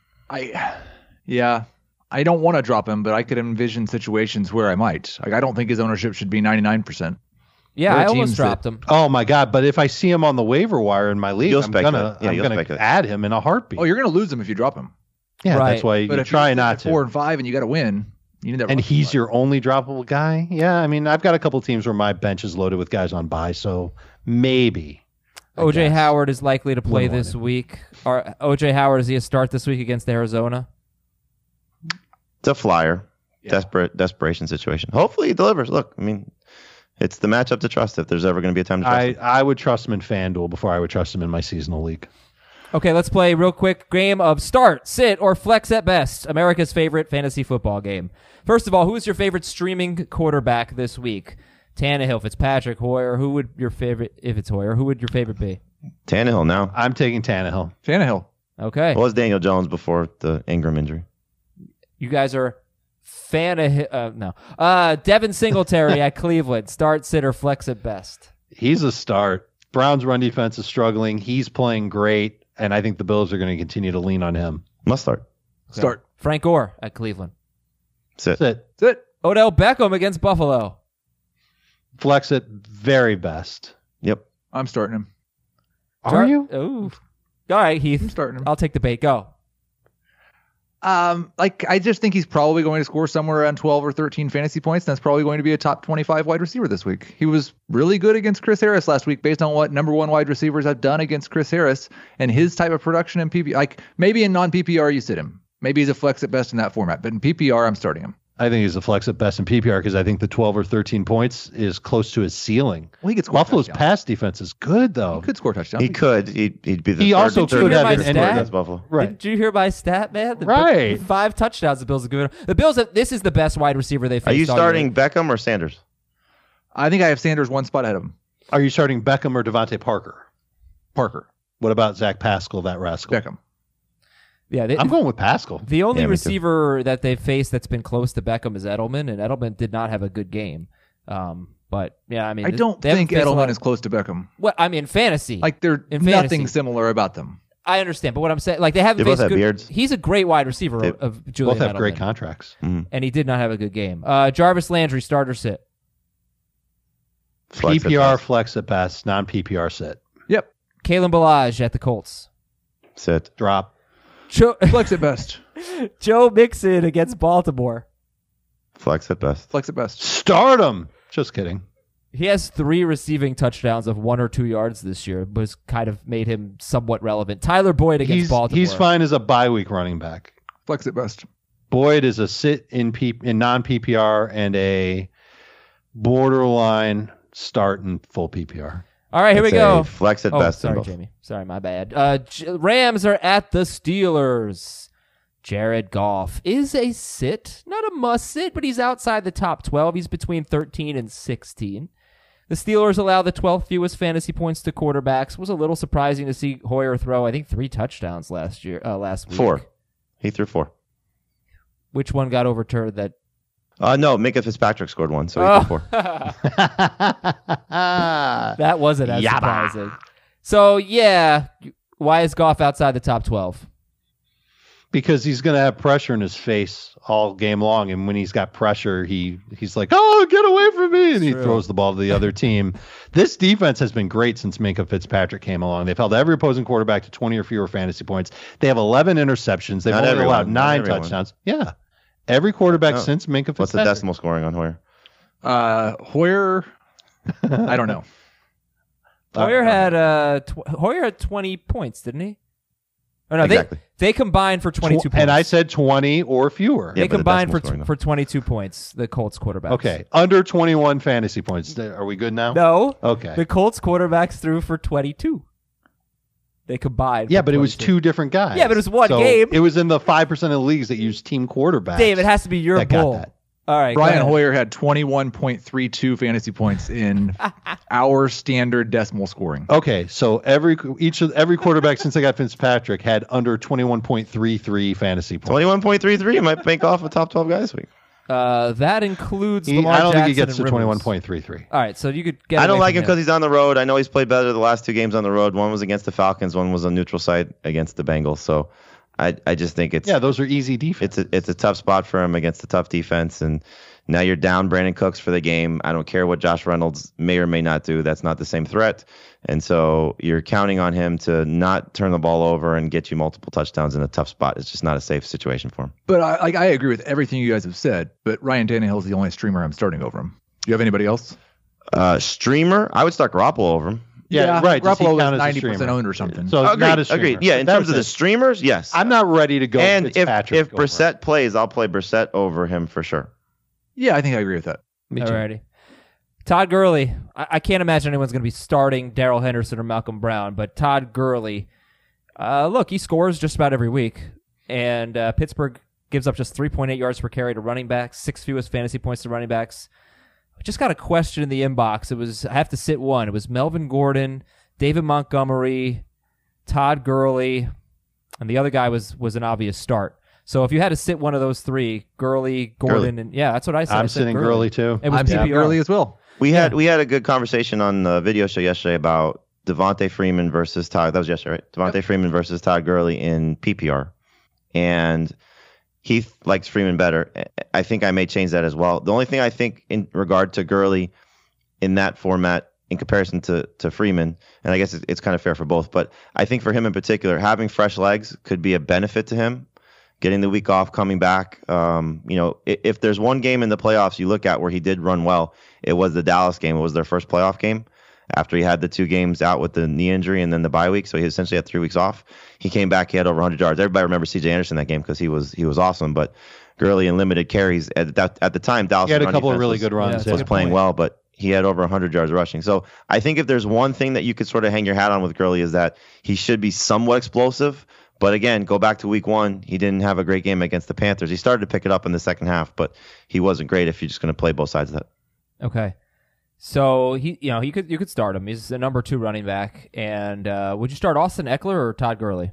Yeah. I don't want to drop him, but I could envision situations where I might. Like, I don't think his ownership should be 99%. yeah, there are I almost teams dropped that- him. Oh my God! But if I see him on the waiver wire in my league, You'll I'm speculate. Yeah, I'm you'll gonna speculate. add him in a heartbeat. Oh, you're going to lose him if you drop him. yeah, Right. that's why But you if try you're not 4 to. and 5 and you got to win, you need that. And run he's support. your only droppable guy. Yeah, I mean, I've got a couple teams where my bench is loaded with guys on bye, so maybe. I O.J. guess. Howard is likely to play Wouldn't want this him. week. O.J. Howard, is he a start this week against Arizona? It's a flyer. Desperation situation. Hopefully he delivers. Look, I mean, it's the matchup to trust if there's ever going to be a time to trust him. I would trust him in FanDuel before I would trust him in my seasonal league. Okay, let's play a real quick game of start, sit, or flex at best. America's favorite fantasy football game. First of all, who is your favorite streaming quarterback this week? Tannehill, Fitzpatrick, Hoyer. Who would your favorite, if it's Hoyer, who would your favorite be? Tannehill now. I'm taking Tannehill. Tannehill. Okay. What was Daniel Jones before the Ingram injury? You guys are no. Devin Singletary at Cleveland. Start, sit, or flex at best. He's a start. Browns' run defense is struggling. He's playing great, and I think the Bills are going to continue to lean on him. Must start. Okay. Start. Frank Gore at Cleveland. Sit. That's it. That's it. Odell Beckham against Buffalo. Flex it very best. Yep. I'm starting him. Are you? Ooh. All right, Heath. I'm starting him. I'll take the bait. Go. I just think he's probably going to score somewhere around 12 or 13 fantasy points. That's probably going to be a top 25 wide receiver this week. He was really good against Chris Harris last week based on what number one wide receivers have done against Chris Harris and his type of production in PPR. Like maybe in non-PPR you sit him. Maybe he's a flex at best in that format, but in PPR I'm starting him. I think he's a flex at best in PPR because I think the 12 or 13 points is close to his ceiling. Well, he could score Buffalo's touchdowns. pass defense is good, though. He could score touchdowns. He could. He'd be the He third, also third could have best an player stat. against Buffalo. Right. Did you hear my stat, man? Right. 5 touchdowns the Bills have given. The Bills, this is the best wide receiver they faced. Are you all starting year. Beckham or Sanders? I think I have Sanders one spot ahead of him. Are you starting Beckham or Devontae Parker? Parker. What about Zach Pascal, that rascal? Beckham. Yeah, I'm going with Pascal. the only Yeah, me too. receiver that they've faced that's been close to Beckham is Edelman, and Edelman did not have a good game. But yeah, I mean, I don't they haven't think faced a lot Edelman of- is close to Beckham. What I mean, fantasy. Like they're In nothing fantasy. similar about them. I understand, but what I'm saying, like they haven't They both faced have good. beards. He's a great wide receiver They of Julian Both have Edelman, great contracts. and he did not have a good game. Jarvis Landry, starter sit. Flex at PPR best. flex at best, non-PPR sit. Yep. Kalen Ballage at the Colts. Sit. Drop. Joe, Flex at best. Joe Mixon against Baltimore. Flex at best. Flex at best. Start him. Just kidding. He has 3 receiving touchdowns of 1 or 2 yards this year, but it's kind of made him somewhat relevant. Tyler Boyd against Baltimore. He's fine as a bye week running back. Flex at best. Boyd is a sit in non-PPR and a borderline start in full PPR. All right, here we It's go. a flex at best. Sorry, Jamie. Sorry, my bad. Rams are at the Steelers. Jared Goff is a sit, not a must sit, but he's outside the top 12. He's between 13 and 16. The Steelers allow the 12th fewest fantasy points to quarterbacks. It was a little surprising to see Hoyer throw, I think, 3 touchdowns last week. 4. He threw 4. Which one got overturned? That No, Minka Fitzpatrick scored 1, so he threw 4. that wasn't as surprising. So, yeah, why is Goff outside the top 12? Because he's going to have pressure in his face all game long, and when he's got pressure, he's like, "Oh, get away from me!" and he throws the ball to the other team. This defense has been great since Minka Fitzpatrick came along. They've held every opposing quarterback to 20 or fewer fantasy points. They have 11 interceptions. They've only allowed 9 touchdowns. Yeah, every quarterback since Minka Fitzpatrick. What's the decimal scoring on Hoyer? Hoyer, I don't know. Hoyer had 20 points, didn't he? Oh, no, Exactly. they combined for 22 points. And I said 20 or fewer. They Yeah, but the combined decimal scoring, for 22 points, the Colts quarterbacks. Okay, under 21 fantasy points. Are we good now? No. Okay. The Colts quarterbacks threw for 22. They combined. Yeah, for but it was 22. 2 different guys. Yeah, but it was one So game. It was in the 5% of the leagues that use team quarterbacks. Dave, it has to be your that got bull. that. All right. Brian go ahead. Hoyer had 21.32 fantasy points in our standard decimal scoring. Okay, so every quarterback since I got Fitzpatrick had under 21.33 fantasy points. 21.33 might make off a top 12 guy this week. That includes Lamar I don't Jackson think he gets to and Rivers. 21.33. All right, so you could get. I don't away like from him because he's on the road. I know he's played better the last 2 games on the road. One was against the Falcons. One was a neutral site against the Bengals. So I just think it's Those are easy defense. it's a tough spot for him against a tough defense. And now you're down Brandon Cooks for the game. I don't care what Josh Reynolds may or may not do. That's not the same threat. And so you're counting on him to not turn the ball over and get you multiple touchdowns in a tough spot. It's just not a safe situation for him. But I agree with everything you guys have said. But Ryan Tannehill is the only streamer I'm starting over him. Do you have anybody else? Streamer, I would start Garoppolo over him. Yeah, right. Does he Garoppolo count is as a 90% streamer? owned or something. So it's not a streamer. Agreed. Yeah, in That terms was of the it. streamers, yes. I'm not ready to go and Fitzpatrick if over him. Brissett plays, I'll play Brissett over him for sure. Yeah, I think I agree with that. Me too. Alrighty. Todd Gurley. I can't imagine anyone's going to be starting Darrell Henderson or Malcolm Brown, but Todd Gurley, look, he scores just about every week, and Pittsburgh gives up just 3.8 yards per carry to running backs, 6 fewest fantasy points to running backs. I just got a question in the inbox. I have to sit one. It was Melvin Gordon, David Montgomery, Todd Gurley, and the other guy was an obvious start. So if you had to sit one of those 3, Gurley, Gordon, and yeah, that's what I said. I'm I said sitting Gurley too. It was I'm sitting PPR. early as well. We had a good conversation on the video show yesterday about Devontae Freeman versus Todd. That was yesterday, right? Devontae Freeman versus Todd Gurley in PPR. And Heath likes Freeman better. I think I may change that as well. The only thing I think in regard to Gurley in that format in comparison to Freeman, and I guess it's kind of fair for both, but I think for him in particular, having fresh legs could be a benefit to him. Getting the week off, coming back. If there's one game in the playoffs you look at where he did run well, it was the Dallas game. It was their first playoff game after he had the 2 games out with the knee injury and then the bye week. So he essentially had 3 weeks off. He came back. He had over 100 yards. Everybody remembers C.J. Anderson that game because he was awesome. But Gurley in limited carries at the time, Dallas He had a run couple of defense really good runs. Yeah, was playing well, but he had over 100 yards rushing. So I think if there's one thing that you could sort of hang your hat on with Gurley is that he should be somewhat explosive. But again, go back to week 1. He didn't have a great game against the Panthers. He started to pick it up in the second half, but he wasn't great if you're just going to play both sides of that. Okay. So you could start him. He's the number 2 running back. And would you start Austin Eckler or Todd Gurley?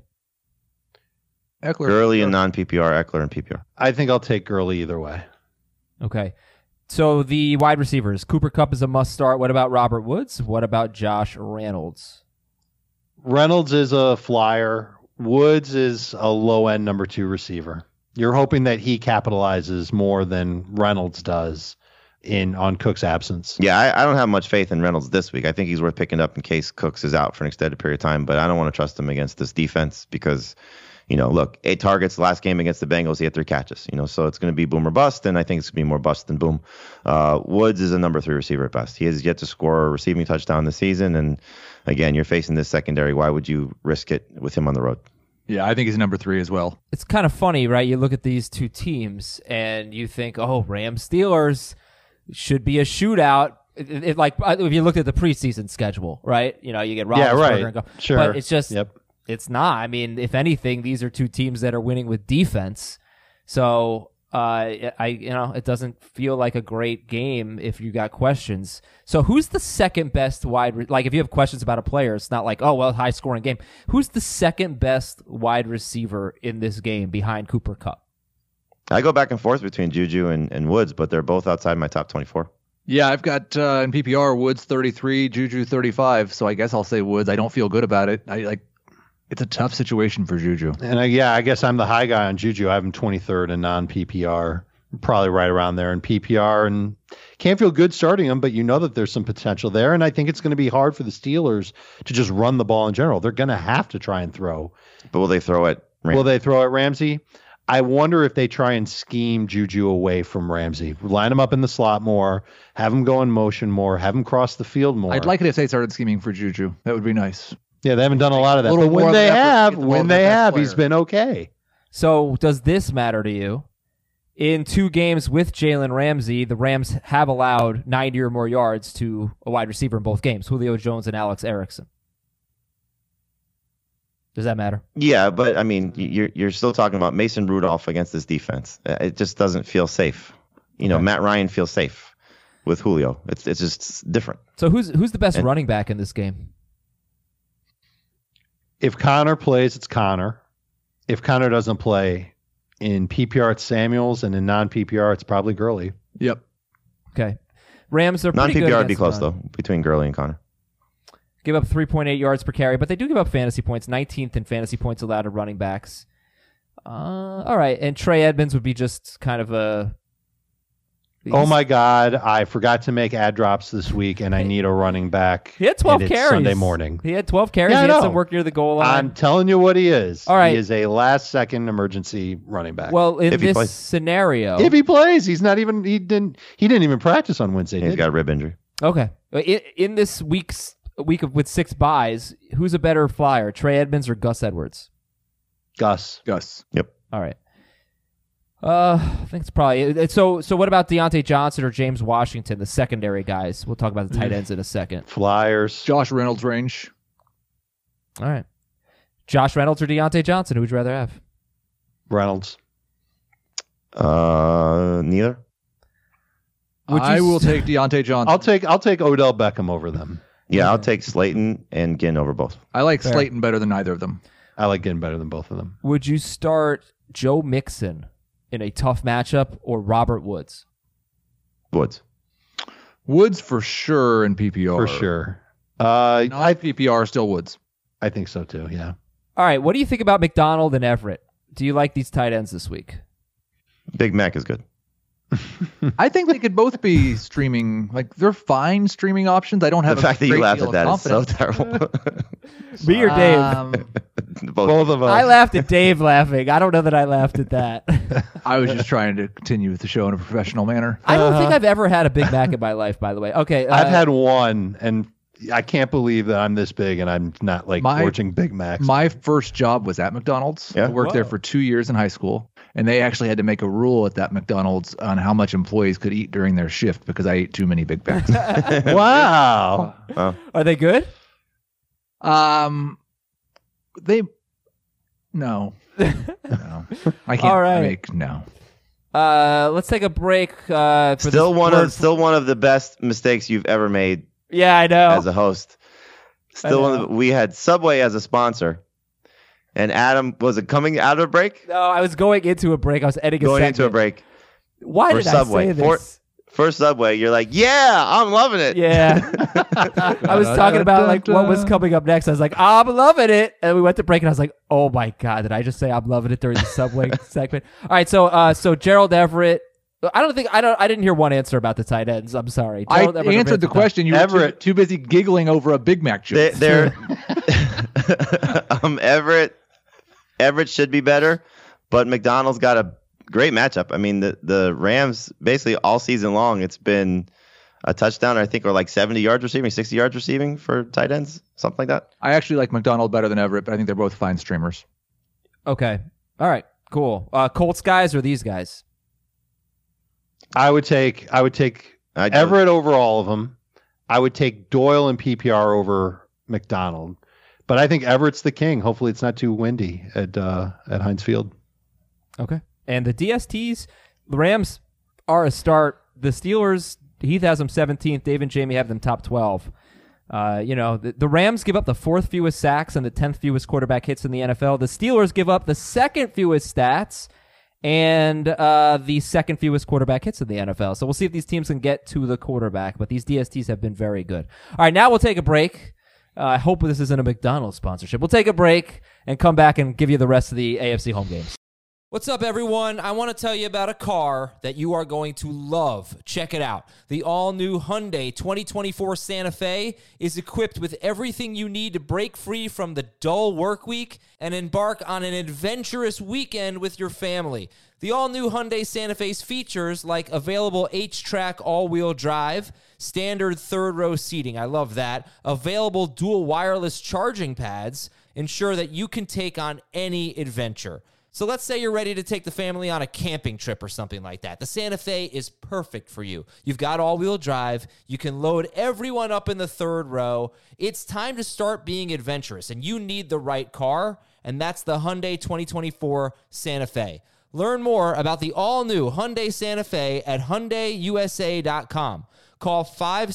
Eckler. Gurley in non-PPR, Eckler in PPR. I think I'll take Gurley either way. Okay. So the wide receivers, Cooper Kupp is a must start. What about Robert Woods? What about Josh Reynolds? Reynolds is a flyer. Woods is a low-end number 2 receiver. You're hoping that he capitalizes more than Reynolds does on Cook's absence. Yeah, I don't have much faith in Reynolds this week. I think he's worth picking up in case Cooks is out for an extended period of time, but I don't want to trust him against this defense because, look, 8 targets last game against the Bengals. He had 3 catches. So it's going to be boom or bust, and I think it's going to be more bust than boom. Woods is a number 3 receiver at best. He has yet to score a receiving touchdown this season, and again, you're facing this secondary. Why would you risk it with him on the road? Yeah, I think he's number 3 as well. It's kind of funny, right? You look at these two teams and you think, oh, Rams Steelers should be a shootout. Like if you looked at the preseason schedule, right? You get Roethlisberger and go. Sure. But it's just Yep. It's not. I mean, if anything, these are two teams that are winning with defense. So it doesn't feel like a great game if you got questions. So who's the second best like if you have questions about a player, it's not like, oh, well, high scoring game. Who's the second best wide receiver in this game behind Cooper Kupp? I go back and forth between Juju and Woods, but they're both outside my top 24. Yeah, I've got in PPR Woods 33, Juju 35. So I guess I'll say Woods. I don't feel good about it. It's a tough situation for Juju. And I guess I'm the high guy on Juju. I have him 23rd in non-PPR, probably right around there in PPR, and can't feel good starting him, but you know that there's some potential there. And I think it's going to be hard for the Steelers to just run the ball in general. They're going to have to try and throw. But will they throw it? Will they throw at Ramsey? I wonder if they try and scheme Juju away from Ramsey. Line him up in the slot more, have him go in motion more, have him cross the field more. I'd like it if they started scheming for Juju. That would be nice. Yeah, they haven't done a lot of that. little But more when of they an effort to have, get the ball to the best he's player. been okay. So does this matter to you? In 2 games with Jalen Ramsey, the Rams have allowed 90 or more yards to a wide receiver in both games, Julio Jones and Alex Erickson. Does that matter? Yeah, but I mean, you're still talking about Mason Rudolph against this defense. It just doesn't feel safe. Matt Ryan feels safe with Julio. It's just different. So who's the best running back in this game? If Connor plays, it's Connor. If Connor doesn't play, in PPR, it's Samuels, and in non-PPR, it's probably Gurley. Yep. Okay. Rams are pretty good Non-PPR would be against close, the run. though, between Gurley and Connor. Give up 3.8 yards per carry, but they do give up fantasy points, 19th in fantasy points allowed to running backs. All right, and Trey Edmonds would be just kind of a... Oh my God, I forgot to make ad drops this week, and I need a running back. He had 12 and it's carries. Sunday morning. He had 12 carries. Yeah, I He had know. some work near the goal line. I'm telling you what he is. All right. He is a last-second emergency running back. Well, in If he this plays. scenario... if he plays, he didn't even practice on Wednesday. He's Did got he? a rib injury. Okay. In this week with 6 buys, who's a better flyer, Trey Edmonds or Gus Edwards? Gus. Yep. All right. I think it's probably so. What about Deontay Johnson or James Washington, the secondary guys? We'll talk about the tight ends in a second. Flyers. Josh Reynolds range. All right. Josh Reynolds or Deontay Johnson? Who would you rather have? Reynolds. Neither. I will take Deontay Johnson. I'll take Odell Beckham over them. Yeah, I'll take Slayton and Ginn over both. I like Fair. Slayton better than either of them. I like getting better than both of them. Would you start Joe Mixon in a tough matchup or Robert Woods? Woods. Woods for sure in PPR. For sure. Not PPR, still Woods. I think so too, yeah. All right. What do you think about McDonald and Everett? Do you like these tight ends this week? Big Mac is good. I think they could both be streaming. Like, they're fine streaming options. I don't have The fact a that you great laughed deal at of that is so confidence. terrible. Me or Dave? Both of us. I laughed at Dave laughing. I don't know that I laughed at that. I was just trying to continue with the show in a professional manner. I don't think I've ever had a Big Mac in my life, by the way. Okay. I've had one, and I can't believe that I'm this big and I'm not like gorging Big Macs. My first job was at McDonald's. Yeah? I worked there for 2 years in high school, and they actually had to make a rule at that McDonald's on how much employees could eat during their shift because I ate too many Big Macs. Wow. Are they good? No. I can't All right. make no. Let's take a break. For Still this one word- of the best mistakes you've ever made Yeah, I know. as a host. know. We had Subway as a sponsor, and Adam was it coming out of a break? No, I was going into a break. I was editing Going a into a segment. break Why for did Subway. I say this? For Subway, you're like, yeah, I'm loving it. Yeah. I was talking about like what was coming up next. I was like, I'm loving it. And we went to break and I was like, oh my God, did I just say I'm loving it during the Subway segment? All right, so Gerald Everett. I didn't hear one answer about the tight ends. I'm sorry. I Gerald Everett or answered the Vincent question. You were Everett. too busy giggling over a Big Mac joke. They're Everett Everett should be better, but McDonald's got a great matchup. I mean, the Rams basically all season long, it's been a touchdown, I think, or like 70 yards receiving, 60 yards receiving for tight ends, something like that. I actually like McDonald better than Everett, but I think they're both fine streamers. Okay. All right. Cool. Colts guys or these guys? I would take Everett over all of them. I would take Doyle and PPR over McDonald. But I think Everett's the king. Hopefully it's not too windy at Heinz Field. Okay. And the DSTs, the Rams are a start. The Steelers, Heath has them 17th. Dave and Jamie have them top 12. The Rams give up the 4th fewest sacks and the 10th fewest quarterback hits in the NFL. The Steelers give up the 2nd fewest stats and the 2nd fewest quarterback hits in the NFL. So we'll see if these teams can get to the quarterback, but these DSTs have been very good. All right, now we'll take a break. I hope this isn't a McDonald's sponsorship. We'll take a break and come back and give you the rest of the AFC home games. What's up, everyone? I want to tell you about a car that you are going to love. Check it out. The all-new Hyundai 2024 Santa Fe is equipped with everything you need to break free from the dull work week and embark on an adventurous weekend with your family. The all-new Hyundai Santa Fe's features like available H-Track all-wheel drive, standard third-row seating, I love that, available dual wireless charging pads, ensure that you can take on any adventure. So let's say you're ready to take the family on a camping trip or something like that. The Santa Fe is perfect for you. You've got all-wheel drive. You can load everyone up in the third row. It's time to start being adventurous, and you need the right car, and that's the Hyundai 2024 Santa Fe. Learn more about the all-new Hyundai Santa Fe at HyundaiUSA.com. Call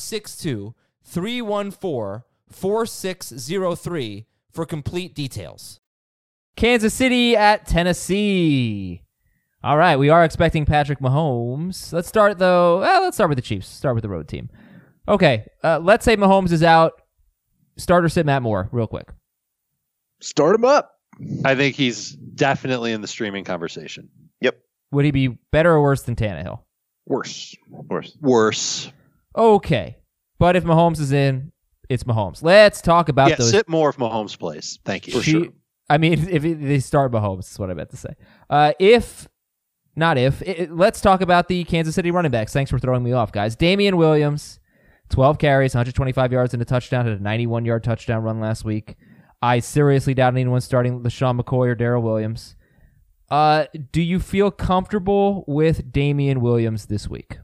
562-314-4603 for complete details. Kansas City at Tennessee. All right, we are expecting Patrick Mahomes. Let's start with the Chiefs. Start with the road team. Okay, let's say Mahomes is out. Start or sit Matt Moore, real quick. Start him up. I think he's definitely in the streaming conversation. Yep. Would he be better or worse than Tannehill? Worse. Okay, but if Mahomes is in, it's Mahomes. Let's talk about those. Sit more if Mahomes plays. Thank you. For sure. I mean, if they start Mahomes, is what I meant to say. Let's talk about the Kansas City running backs. Thanks for throwing me off, guys. Damian Williams, 12 carries, 125 yards and a touchdown, had a 91-yard touchdown run last week. I seriously doubt anyone starting LeSean McCoy or Darrell Williams. Do you feel comfortable with Damian Williams this week?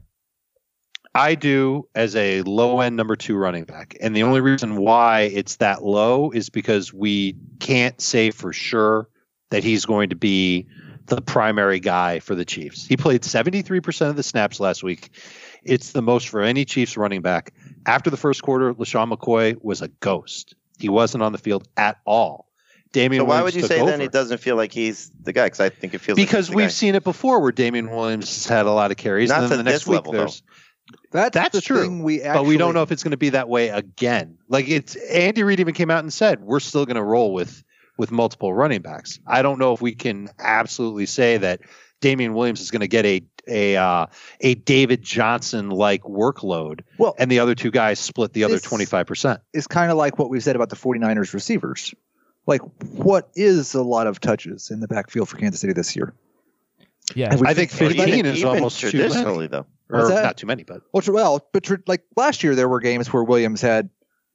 I do, as a low-end number 2 running back. And the only reason why it's that low is because we can't say for sure that he's going to be the primary guy for the Chiefs. He played 73% of the snaps last week. It's the most for any Chiefs running back. After the first quarter, LeSean McCoy was a ghost. He wasn't on the field at all. Damian so why Williams would you say over. then it doesn't feel like he's the guy? Because I think it feels because like we've seen it before where Damian Williams had a lot of carries. Not and then to the next this week level, there's though. That's the true. thing but we don't know if it's going to be that way again. Like Andy Reid even came out and said we're still going to roll with multiple running backs. I don't know if we can absolutely say that Damian Williams is going to get a David Johnson like workload, and the other two guys split the other 25%. It's kind of like what we said about the 49ers receivers. Like, what is a lot of touches in the backfield for Kansas City this year? Yeah, I think 15 is almost traditionally though. Or not too many, but like last year there were games where Williams had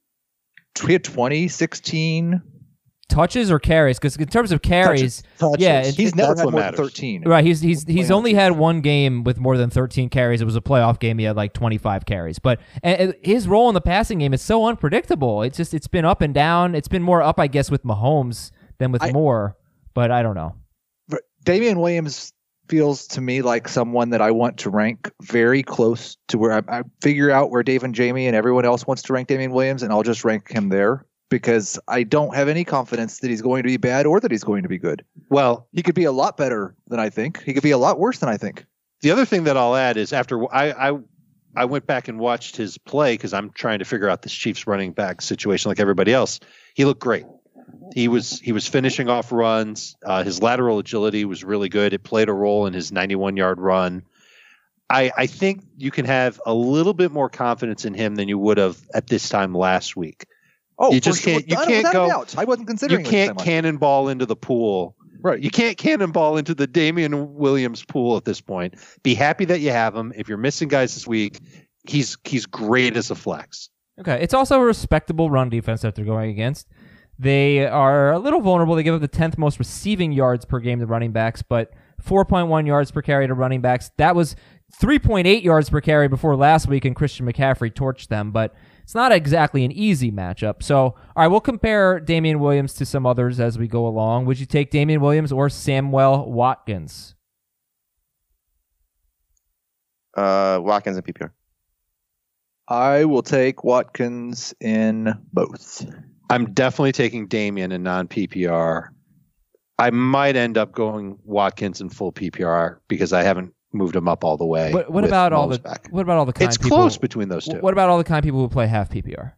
20, 16 touches or carries, because in terms of carries, touches. Yeah, he's never had more than 13. Right, he's only had one game with more than 13 carries. It was a playoff game. He had like 25 carries, but and his role in the passing game is so unpredictable. It's been up and down. It's been more up, I guess, with Mahomes than with Moore, but I don't know. Damian Williams feels to me like someone that I want to rank very close to where I figure out where Dave and Jamie and everyone else wants to rank Damian Williams, and I'll just rank him there because I don't have any confidence that he's going to be bad or that he's going to be good. Well, he could be a lot better than I think. He could be a lot worse than I think. The other thing that I'll add is after I went back and watched his play because I'm trying to figure out this Chiefs running back situation like everybody else. He looked great. He was finishing off runs. His lateral agility was really good. It played a role in his 91-yard run. I think you can have a little bit more confidence in him than you would have at this time last week. Oh, you just can't. You can't go. I wasn't considering. You can't cannonball into the pool Right. You can't cannonball into the Damian Williams pool at this point. Be happy that you have him. If you're missing guys this week, he's great as a flex. Okay. It's also a respectable run defense that they're going against. They are a little vulnerable. They give up the 10th most receiving yards per game to running backs, but 4.1 yards per carry to running backs. That was 3.8 yards per carry before last week, and Christian McCaffrey torched them, but it's not exactly an easy matchup. So, all right, we'll compare Damian Williams to some others as we go along. Would you take Damian Williams or Samuel Watkins? Watkins and PPR. I will take Watkins in both. I'm definitely taking Damian in non-PPR. I might end up going Watkins in full PPR because I haven't moved him up all the way. What about all the kind it's people? Close between those two. What about all the kind people who play half PPR?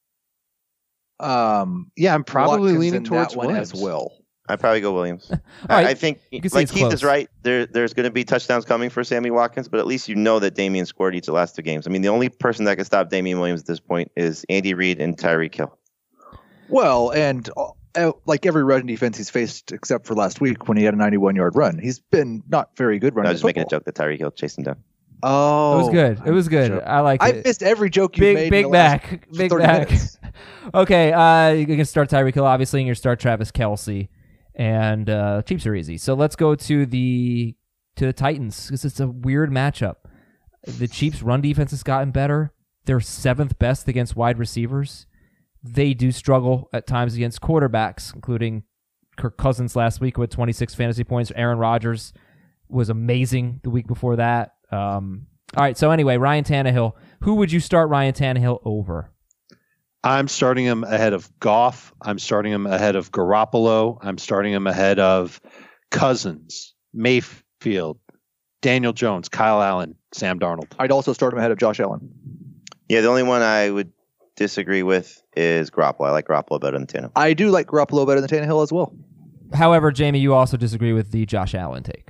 Yeah, I'm probably Watkins leaning in towards that one Williams as well. I'd probably go Williams. right. I think, You can say like it's Keith close. is right. There's going to be touchdowns coming for Sammy Watkins, but at least you know that Damian scored each of the last 2 games. I mean, the only person that can stop Damian Williams at this point is Andy Reid and Tyreek Hill. Well, and like every run defense he's faced except for last week when he had a 91-yard run, he's been not very good running. I was just making a joke that Tyreek Hill chased him down. Oh, It was good. It was good. I like I it. missed every joke you made. Big in the last back. Big 30 back. minutes. Okay, you can start Tyreek Hill, obviously, and you start Travis Kelce. And Chiefs are easy. So let's go to the Titans because it's a weird matchup. The Chiefs' run defense has gotten better. They're 7th best against wide receivers. They do struggle at times against quarterbacks, including Kirk Cousins last week with 26 fantasy points. Aaron Rodgers was amazing the week before that. All right, so anyway, Ryan Tannehill. Who would you start Ryan Tannehill over? I'm starting him ahead of Goff. I'm starting him ahead of Garoppolo. I'm starting him ahead of Cousins, Mayfield, Daniel Jones, Kyle Allen, Sam Darnold. I'd also start him ahead of Josh Allen. Yeah, the only one I would disagree with is Garoppolo. I like Garoppolo better than Tannehill. I do like Garoppolo better than Tannehill as well. However, Jamie, you also disagree with the Josh Allen take.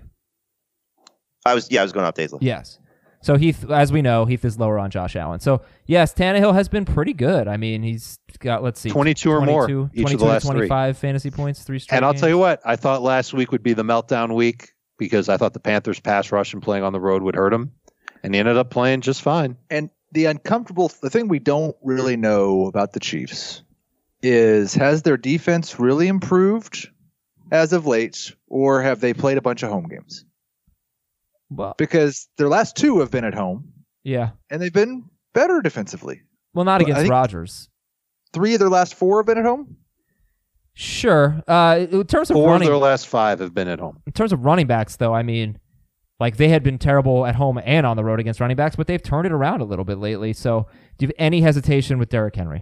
I was going off Daisley. Yes. So Heath, as we know, Heath is lower on Josh Allen. So yes, Tannehill has been pretty good. I mean, he's got 22 or more each of the last 25 fantasy points, 3 straight. And I'll games. tell you what, I thought last week would be the meltdown week because I thought the Panthers pass rush and playing on the road would hurt him, and he ended up playing just fine. And the thing we don't really know about the Chiefs is, has their defense really improved as of late, or have they played a bunch of home games? Well, Because their last 2 have been at home, yeah. and they've been better defensively. Well, not I against think- Rodgers. 3 of their last 4 have been at home. Sure. In terms of 4 of running, their last 5 have been at home. in terms of running backs, though, I mean, like they had been terrible at home and on the road against running backs, but they've turned it around a little bit lately. So, do you have any hesitation with Derrick Henry?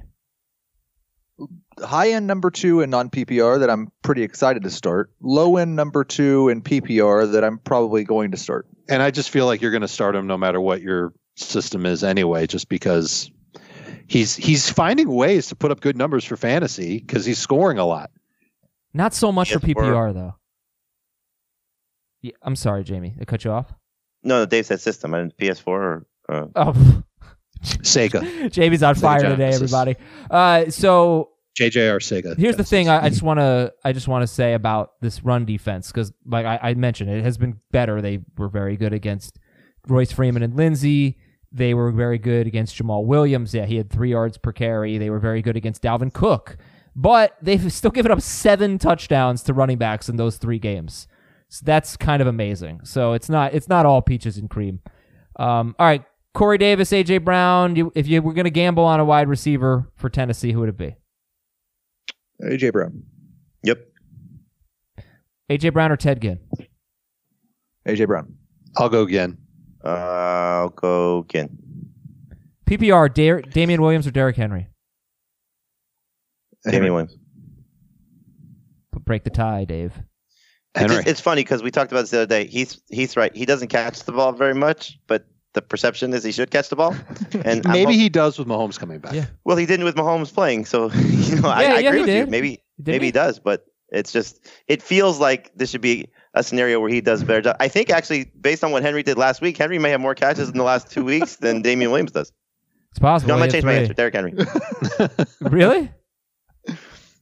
High end number 2 in non PPR that I'm pretty excited to start. Low end number 2 in PPR that I'm probably going to start. And I just feel like you're going to start him no matter what your system is anyway, just because he's finding ways to put up good numbers for fantasy because he's scoring a lot. Not so much for Yes, PPR, though. Yeah, I'm sorry, Jamie. I cut you off. No, Dave said system. I didn't PS4 or. Oh, Sega. Jamie's on fire today, Genesis. everybody. So JJR Sega. here's the Genesis. thing. I just want to say about this run defense because, like I mentioned, it has been better. They were very good against Royce Freeman and Lindsey. They were very good against Jamal Williams. Yeah, he had 3 yards per carry. They were very good against Dalvin Cook, but they've still given up 7 touchdowns to running backs in those 3 games. So that's kind of amazing. So it's not all peaches and cream. All right, Corey Davis, AJ Brown. If you were going to gamble on a wide receiver for Tennessee, who would it be? AJ Brown. Yep. AJ Brown or Ted Ginn? AJ Brown. I'll go again. I'll go again. PPR, Damian Williams or Derrick Henry? Damian Williams. Break the tie, Dave. Henry. It's funny because we talked about this the other day. He's right. He doesn't catch the ball very much, but the perception is he should catch the ball. And Maybe he does with Mahomes coming back. Yeah. Well, he didn't with Mahomes playing, so I agree with you. Maybe he does, but it's just it feels like this should be a scenario where he does a better job. I think actually, based on what Henry did last week, Henry may have more catches in the last 2 weeks than Damian Williams does. It's possible. No, I'm He gonna had change my 3. answer. Derrick Henry. Really?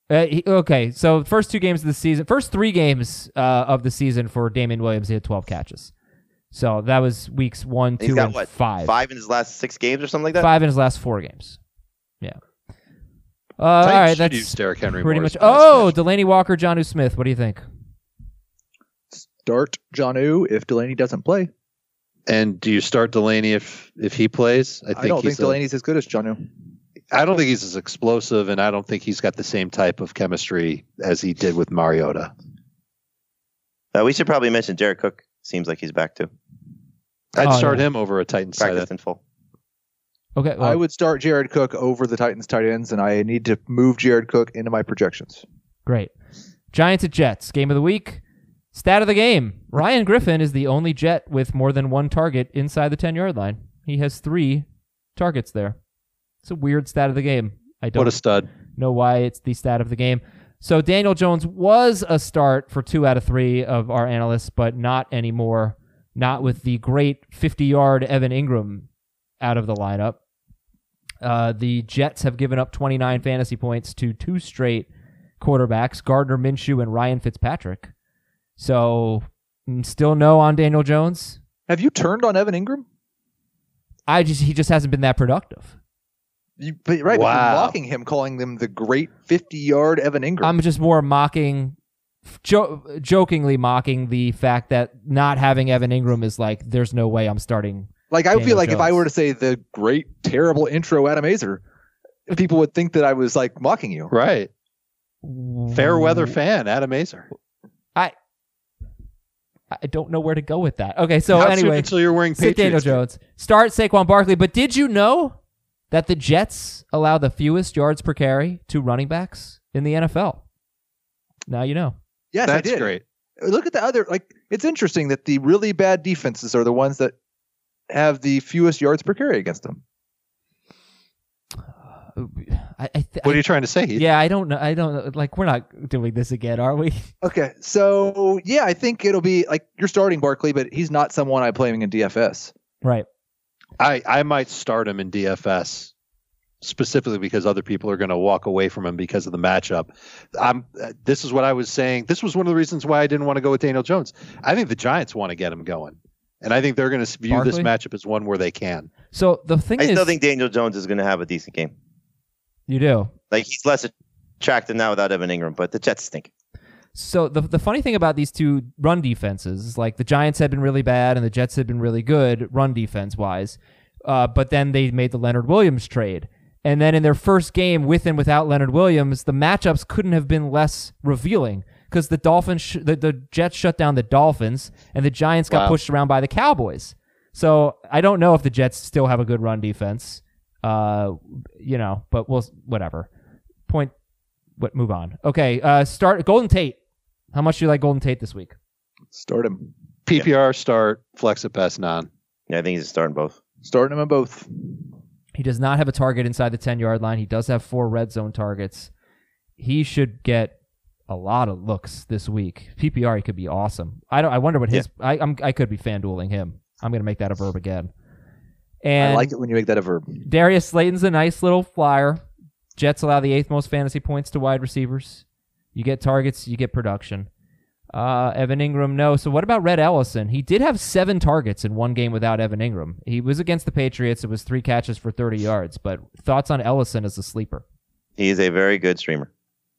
Okay, so first 2 games of the season, first 3 games of the season for Damian Williams, he had 12 catches. So that was weeks 1, 2, and 5. 5 in his last 6 games or something like that? 5 in his last 4 games. Yeah. All right, that's use Derrick Henry pretty more much. as pass Oh, catch. Delaney Walker, Jonnu Smith. What do you think? Start Jonnu if Delaney doesn't play. And do you start Delaney if he plays? I don't think Delaney's as good as Jonnu. I don't think he's as explosive, and I don't think he's got the same type of chemistry as he did with Mariota. We should probably mention Jared Cook. Seems like he's back too. I'd start him over a Titans tight Practiced end. in full. Okay, well, I would start Jared Cook over the Titans tight ends, and I need to move Jared Cook into my projections. great. Giants at Jets, game of the week. Stat of the game. Ryan Griffin is the only Jet with more than 1 target inside the 10-yard line. He has 3 targets there. It's a weird stat of the game. I don't What a stud. know why it's the stat of the game. So Daniel Jones was a start for 2 out of 3 of our analysts, but not anymore. Not with the great 50-yard Evan Ingram out of the lineup. The Jets have given up 29 fantasy points to 2 straight quarterbacks, Gardner Minshew and Ryan Fitzpatrick. So still no on Daniel Jones. Have you turned on Evan Ingram? He just hasn't been that productive. But you're mocking him, calling them the great 50-yard Evan Ingram. I'm just more mocking, jokingly mocking the fact that not having Evan Ingram is like, there's no way I'm starting. I Daniel feel like Jones. if I were to say the great, terrible intro Adam Azer, people would think that I was mocking you. Right. Fair weather fan, Adam Azer. I don't know where to go with that. Okay, so How anyway, soon until you're wearing sit Daniel Patriots? Jones. Start Saquon Barkley. But did you know that the Jets allow the fewest yards per carry to running backs in the NFL? Now you know. Yes, That's I did. great. Look at the other. It's interesting that the really bad defenses are the ones that have the fewest yards per carry against them. What are you trying to say, Heath? Yeah, I don't know. We're not doing this again, are we? Okay, so yeah, I think it'll be you're starting Barkley, but he's not someone I'm playing in DFS. Right. I might start him in DFS specifically because other people are going to walk away from him because of the matchup. This is what I was saying. This was one of the reasons why I didn't want to go with Daniel Jones. I think the Giants want to get him going, and I think they're going to view this matchup as one where they can. So the thing is, I still think Daniel Jones is going to have a decent game. You do. He's less attractive now without Evan Ingram, but the Jets stink. So the funny thing about these 2 run defenses is the Giants had been really bad and the Jets had been really good run defense wise, but then they made the Leonard Williams trade, and then in their first game with and without Leonard Williams, the matchups couldn't have been less revealing because the Dolphins, the Jets shut down the Dolphins, and the Giants got pushed around by the Cowboys. So I don't know if the Jets still have a good run defense, but whatever. Move on. Okay, start Golden Tate. How much do you like Golden Tate this week? Start him. PPR start, flex at best, non. Yeah, I think he's starting both. Starting him in both. He does not have a target inside the 10-yard line. He does have 4 red zone targets. He should get a lot of looks this week. PPR, he could be awesome. I wonder what his. Yeah. I could be FanDueling him. I'm going to make that a verb again. And I like it when you make that a verb. Darius Slayton's a nice little flyer. Jets allow the 8th most fantasy points to wide receivers. You get targets, you get production. Evan Ingram, no. So what about Red Ellison? He did have 7 targets in one game without Evan Ingram. He was against the Patriots. It was 3 catches for 30 yards. But thoughts on Ellison as a sleeper? He is a very good streamer.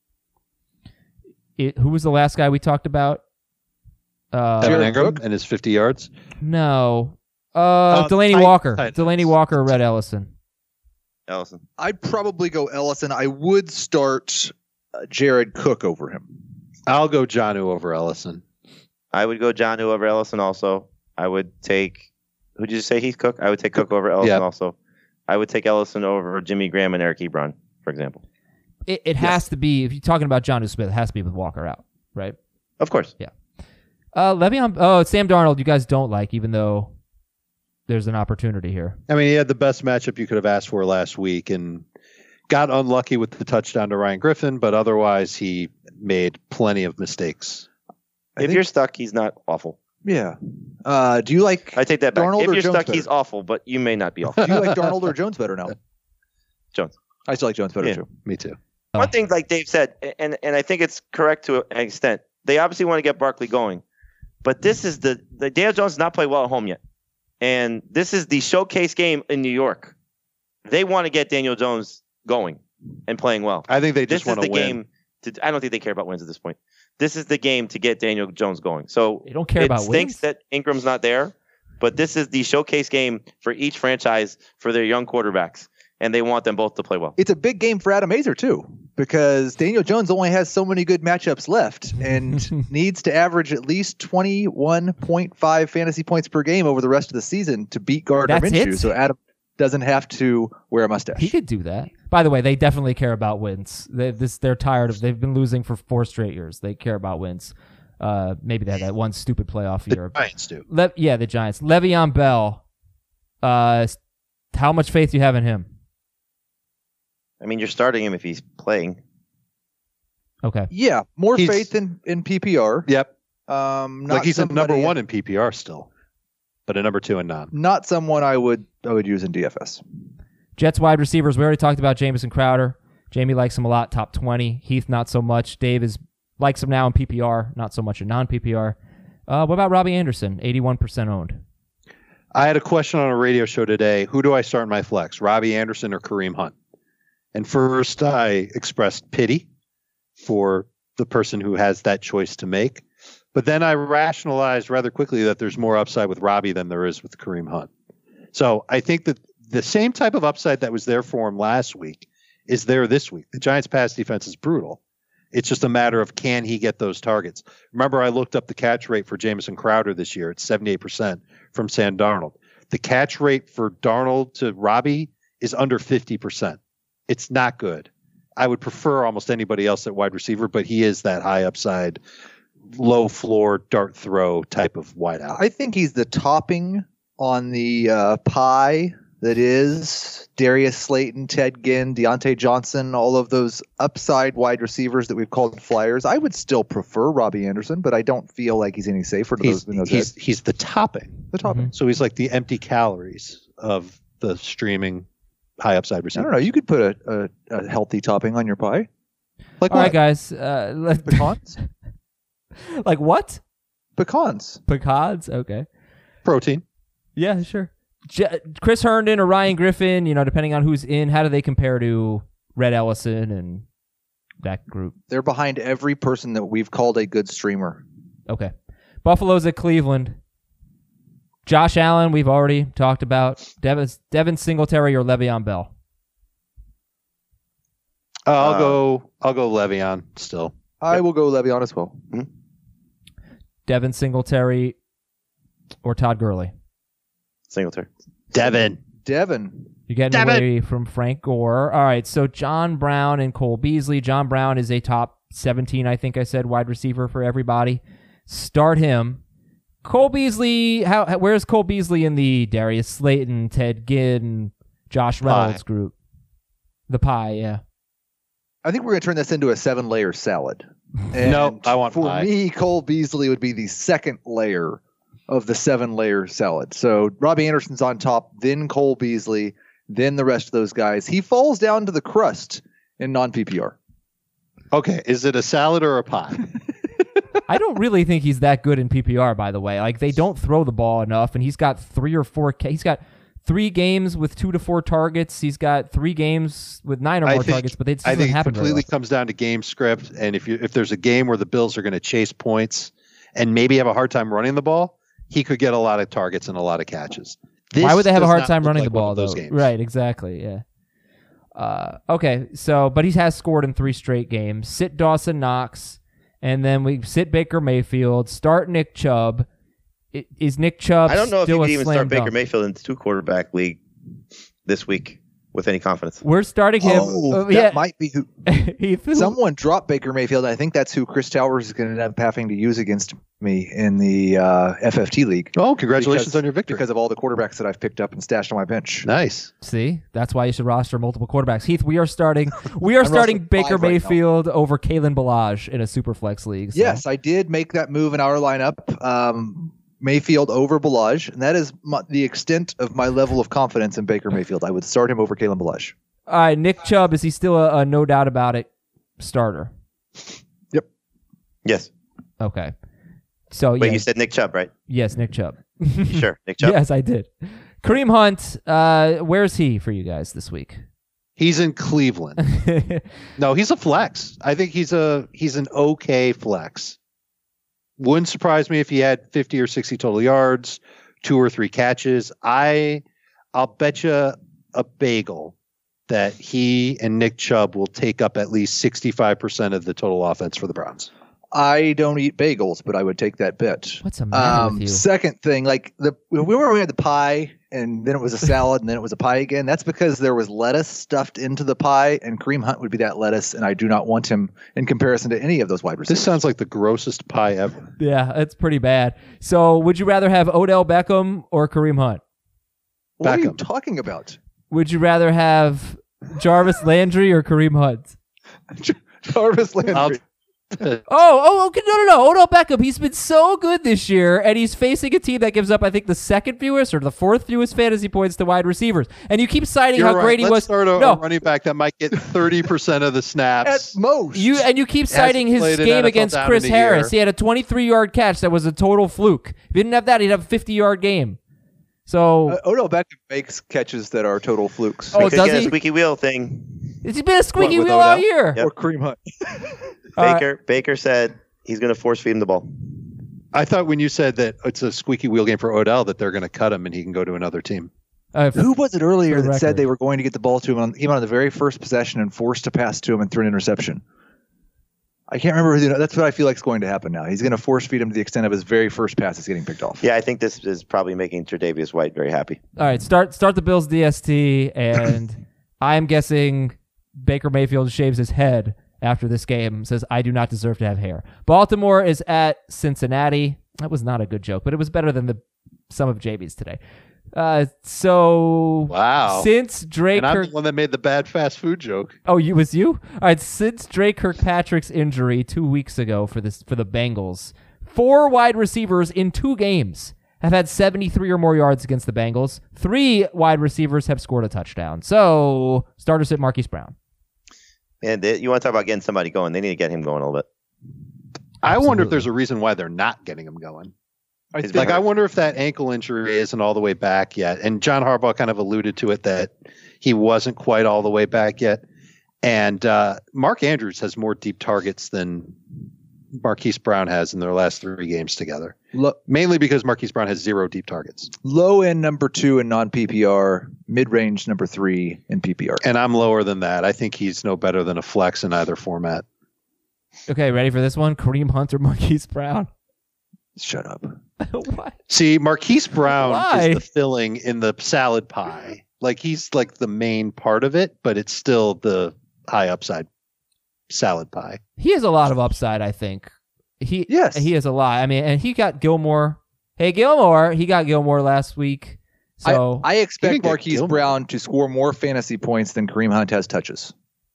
Who was the last guy we talked about? Evan Ingram and his 50 yards? No. Delaney Walker. Delaney Walker or Red Ellison? Ellison. I'd probably go Ellison. I would start Jared Cook over him. I'll go Jonnu over Ellison. I would go Jonnu over Ellison also. I would take, who did you say, Heath Cook? I would take Cook over Ellison also. I would take Ellison over Jimmy Graham and Eric Ebron, for example. It has to be, if you're talking about Jonnu Smith, it has to be with Walker out, right? Of course. Yeah. Sam Darnold you guys don't like, even though there's an opportunity here. I mean, he had the best matchup you could have asked for last week and got unlucky with the touchdown to Ryan Griffin, but otherwise he made plenty of mistakes. If you're stuck, he's not awful. Yeah. Do you like I take that back. Darnold if or you're Jones stuck, better? he's awful, but you may not be awful. Do you like Darnold or Jones better now? Jones. I still like Jones better too. Me too. one thing, like Dave said, and I think it's correct to an extent. They obviously want to get Barkley going, but this is the Daniel Jones has not played well at home yet, and this is the showcase game in New York. They want to get Daniel Jones going and playing well. I think they just want to win. I don't think they care about wins at this point. This is the game to get Daniel Jones going. So they don't care about wins. It stinks that Ingram's not there, but this is the showcase game for each franchise for their young quarterbacks, and they want them both to play well. It's a big game for Adam Aizer, too, because Daniel Jones only has so many good matchups left and needs to average at least 21.5 fantasy points per game over the rest of the season to beat Gardner Minshew. So Adam doesn't have to wear a mustache. He could do that. By the way, they definitely care about wins. They're tired of. They've been losing for 4 straight years. They care about wins. Maybe they had that one stupid playoff year. The Giants do. The Giants. Le'Veon Bell. How much faith do you have in him? I mean, you're starting him if he's playing. Okay. Yeah, more faith in PPR. Yep. Not he's a number 1 in PPR still, but a number 2 in non. Not someone I would use in DFS. Jets wide receivers. We already talked about Jamison Crowder. Jamie likes him a lot, top 20. Heath, not so much. Dave likes him now in PPR, not so much in non-PPR. What about Robbie Anderson, 81% owned? I had a question on a radio show today. Who do I start in my flex, Robbie Anderson or Kareem Hunt? And first, I expressed pity for the person who has that choice to make. But then I rationalized rather quickly that there's more upside with Robbie than there is with Kareem Hunt. So I think that the same type of upside that was there for him last week is there this week. The Giants' pass defense is brutal. It's just a matter of can he get those targets. Remember, I looked up the catch rate for Jamison Crowder this year. It's 78% from Sam Darnold. The catch rate for Darnold to Robbie is under 50%. It's not good. I would prefer almost anybody else at wide receiver, but he is that high upside, low floor, dart throw type of wideout. I think he's the topping on the pie that is Darius Slayton, Ted Ginn, Deontay Johnson, all of those upside wide receivers that we've called flyers. I would still prefer Robbie Anderson, but I don't feel like he's any safer. He's the topping. The topping. Mm-hmm. So he's like the empty calories of the streaming high upside receiver. I don't know. You could put a healthy topping on your pie. Like all what? Right, guys. Pecans? Like what? Pecans. Pecans? Okay. Protein. Yeah, sure. Chris Herndon or Ryan Griffin, depending on who's in, how do they compare to Red Ellison and that group? They're behind every person that we've called a good streamer. Okay. Buffalo's at Cleveland. Josh Allen, we've already talked about. Devin Singletary or Le'Veon Bell? I'll go Le'Veon still. I will go Le'Veon as well. Mm-hmm. Devin Singletary or Todd Gurley? Singletary. Devin. You're getting away from Frank Gore. All right, so John Brown and Cole Beasley. John Brown is a top 17, I think I said, wide receiver for everybody. Start him. Cole Beasley, where's Cole Beasley in the Darius Slayton, Ted Ginn, Josh Reynolds group? The pie, yeah. I think we're going to turn this into a 7-layer salad. No, I want pie. For me, Cole Beasley would be the second layer of the 7-layer salad. So Robbie Anderson's on top, then Cole Beasley, then the rest of those guys. He falls down to the crust in non-PPR. Okay, is it a salad or a pie? I don't really think he's that good in PPR, by the way. Like, they don't throw the ball enough, and he's got 3 or 4. He's got 3 games with 2 to 4 targets. He's got 3 games with 9 or more targets, but it doesn't happen. It completely comes down to game script, and if there's a game where the Bills are going to chase points and maybe have a hard time running the ball, he could get a lot of targets and a lot of catches. Why would they have a hard time running the ball, though? Right, exactly, yeah. Okay, but he has scored in 3 straight games. Sit Dawson Knox. And then we sit Baker Mayfield, start Nick Chubb. Is Nick Chubb still a slam dunk? I don't know if you can even start Baker Mayfield in the 2-quarterback league this week with any confidence. We're starting him. That might be who. Someone dropped Baker Mayfield. I think that's who Chris Towers is going to end up having to use against me in the FFT league. Oh, congratulations on your victory. Because of all the quarterbacks that I've picked up and stashed on my bench. Nice. See, that's why you should roster multiple quarterbacks. Heath, we are starting Baker Mayfield over Kalen Ballage in a Superflex league. So. Yes, I did make that move in our lineup. Mayfield over Ballage, and that is the extent of my level of confidence in Baker Mayfield. I would start him over Kalen Ballage. All right, Nick Chubb, is he still a no doubt about it starter? Yes. Okay. So Wait, you said Nick Chubb, right? yes, Nick Chubb. Sure, Nick Chubb. Yes, I did. Kareem Hunt, where's he for you guys this week? He's in Cleveland. No, he's a flex. I think he's an okay flex. Wouldn't surprise me if he had 50 or 60 total yards, 2 or 3 catches. I'll bet you a bagel that he and Nick Chubb will take up at least 65% of the total offense for the Browns. I don't eat bagels, but I would take that bet. What's the matter with you? Second thing, like we had the pie, and then it was a salad, and then it was a pie again. That's because there was lettuce stuffed into the pie, and Kareem Hunt would be that lettuce, and I do not want him in comparison to any of those wide receivers. This sounds like the grossest pie ever. Yeah, it's pretty bad. So would you rather have Odell Beckham or Kareem Hunt? What are you Beckham. talking about? Would you rather have Jarvis Landry or Kareem Hunt? Jarvis Landry. Okay, no. Odell Beckham, he's been so good this year, and he's facing a team that gives up, I think, the second fewest or the fourth fewest fantasy points to wide receivers. And you keep citing You're how right. great he Let's was. start a running back that might get 30% of the snaps. At most. You keep citing his played in game NFL against down Chris in a Harris. year. He had a 23-yard catch that was a total fluke. If he didn't have that, he'd have a 50-yard game. So Odell Beckham makes catches that are total flukes. Oh, Could does get a he? squeaky wheel thing. He's been a squeaky What, with wheel all Odell? year. Yep. Or Kareem Hunt. Baker said he's going to force feed him the ball. I thought when you said that it's a squeaky wheel game for Odell that they're going to cut him and he can go to another team. Who was it earlier For the that said record. they were going to get the ball to him on the very first possession and forced a pass to him and threw an interception? I can't remember. That's what I feel like is going to happen now. He's going to force feed him to the extent of his very first pass is getting picked off. Yeah, I think this is probably making Tre'Davious White very happy. All right, start the Bills DST, and I'm guessing Baker Mayfield shaves his head after this game, says, I do not deserve to have hair. Baltimore is at Cincinnati. That was not a good joke, but it was better than some of JB's today. So Wow. since Drake And I'm the one that made the bad fast food joke. Oh, was you? All right, since Drake Kirkpatrick's injury 2 weeks ago for the Bengals, 4 wide receivers in 2 games have had 73 or more yards against the Bengals. 3 wide receivers have scored a touchdown. So, starter sit Marquise Brown. And you want to talk about getting somebody going? They need to get him going a little bit. I wonder if Absolutely. there's a reason why they're not getting him going. He's been Like, I hurt. wonder if that ankle injury isn't all the way back yet. And John Harbaugh kind of alluded to it that he wasn't quite all the way back yet. And Mark Andrews has more deep targets than Marquise Brown has in their last 3 games together. Mainly because Marquise Brown has 0 deep targets. Low end number 2 in non-PPR, mid-range number 3 in PPR. And I'm lower than that. I think he's no better than a flex in either format. Okay, ready for this one? Kareem Hunt or Marquise Brown? Shut up. What? See, Marquise Brown Why? is the filling in the salad pie. Like, he's like the main part of it, but it's still the high upside salad pie. He has a lot of upside, I think. Yes. He has a lot. I mean, and he got Gilmore. Hey, Gilmore. He got Gilmore last week. So I He expect can get Marquise Gilmore. Brown to score more fantasy points than Kareem Hunt has touches.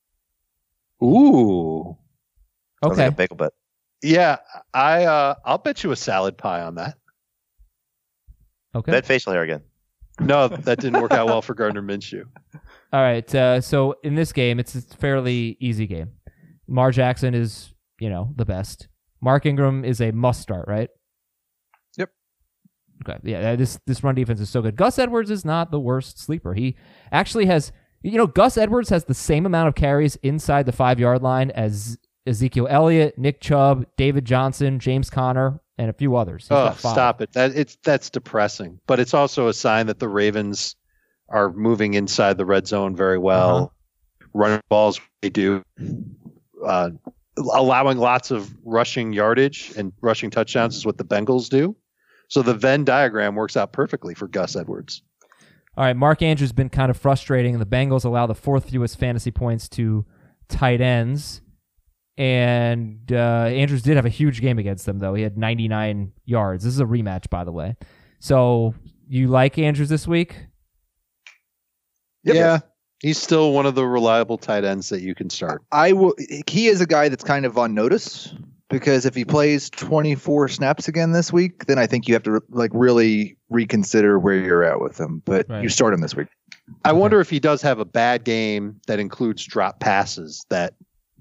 Ooh. Sounds okay. like a bagel bet. Yeah, I'll bet you a salad pie on that. Okay. Bet facial hair again. No, that didn't work out well for Gardner Minshew. All right. So in this game, it's a fairly easy game. Lamar Jackson is, the best. Mark Ingram is a must start, right? Yep. Okay. Yeah. This run defense is so good. Gus Edwards is not the worst sleeper. He actually has, Gus Edwards has the same amount of carries inside the 5-yard line as Ezekiel Elliott, Nick Chubb, David Johnson, James Conner, and a few others. He's got 5. Stop it. That's depressing. But it's also a sign that the Ravens are moving inside the red zone very well. Running balls, they do. Allowing lots of rushing yardage and rushing touchdowns is what the Bengals do. So the Venn diagram works out perfectly for Gus Edwards. All right, Mark Andrews has been kind of frustrating. The Bengals allow the 4th fewest fantasy points to tight ends. And Andrews did have a huge game against them, though. He had 99 yards. This is a rematch, by the way. So you like Andrews this week? Yep. Yeah, he's still one of the reliable tight ends that you can start. He is a guy that's kind of on notice because if he plays 24 snaps again this week, then I think you have to really reconsider where you're at with him. But Right. you start him this week. I wonder if he does have a bad game that includes drop passes that the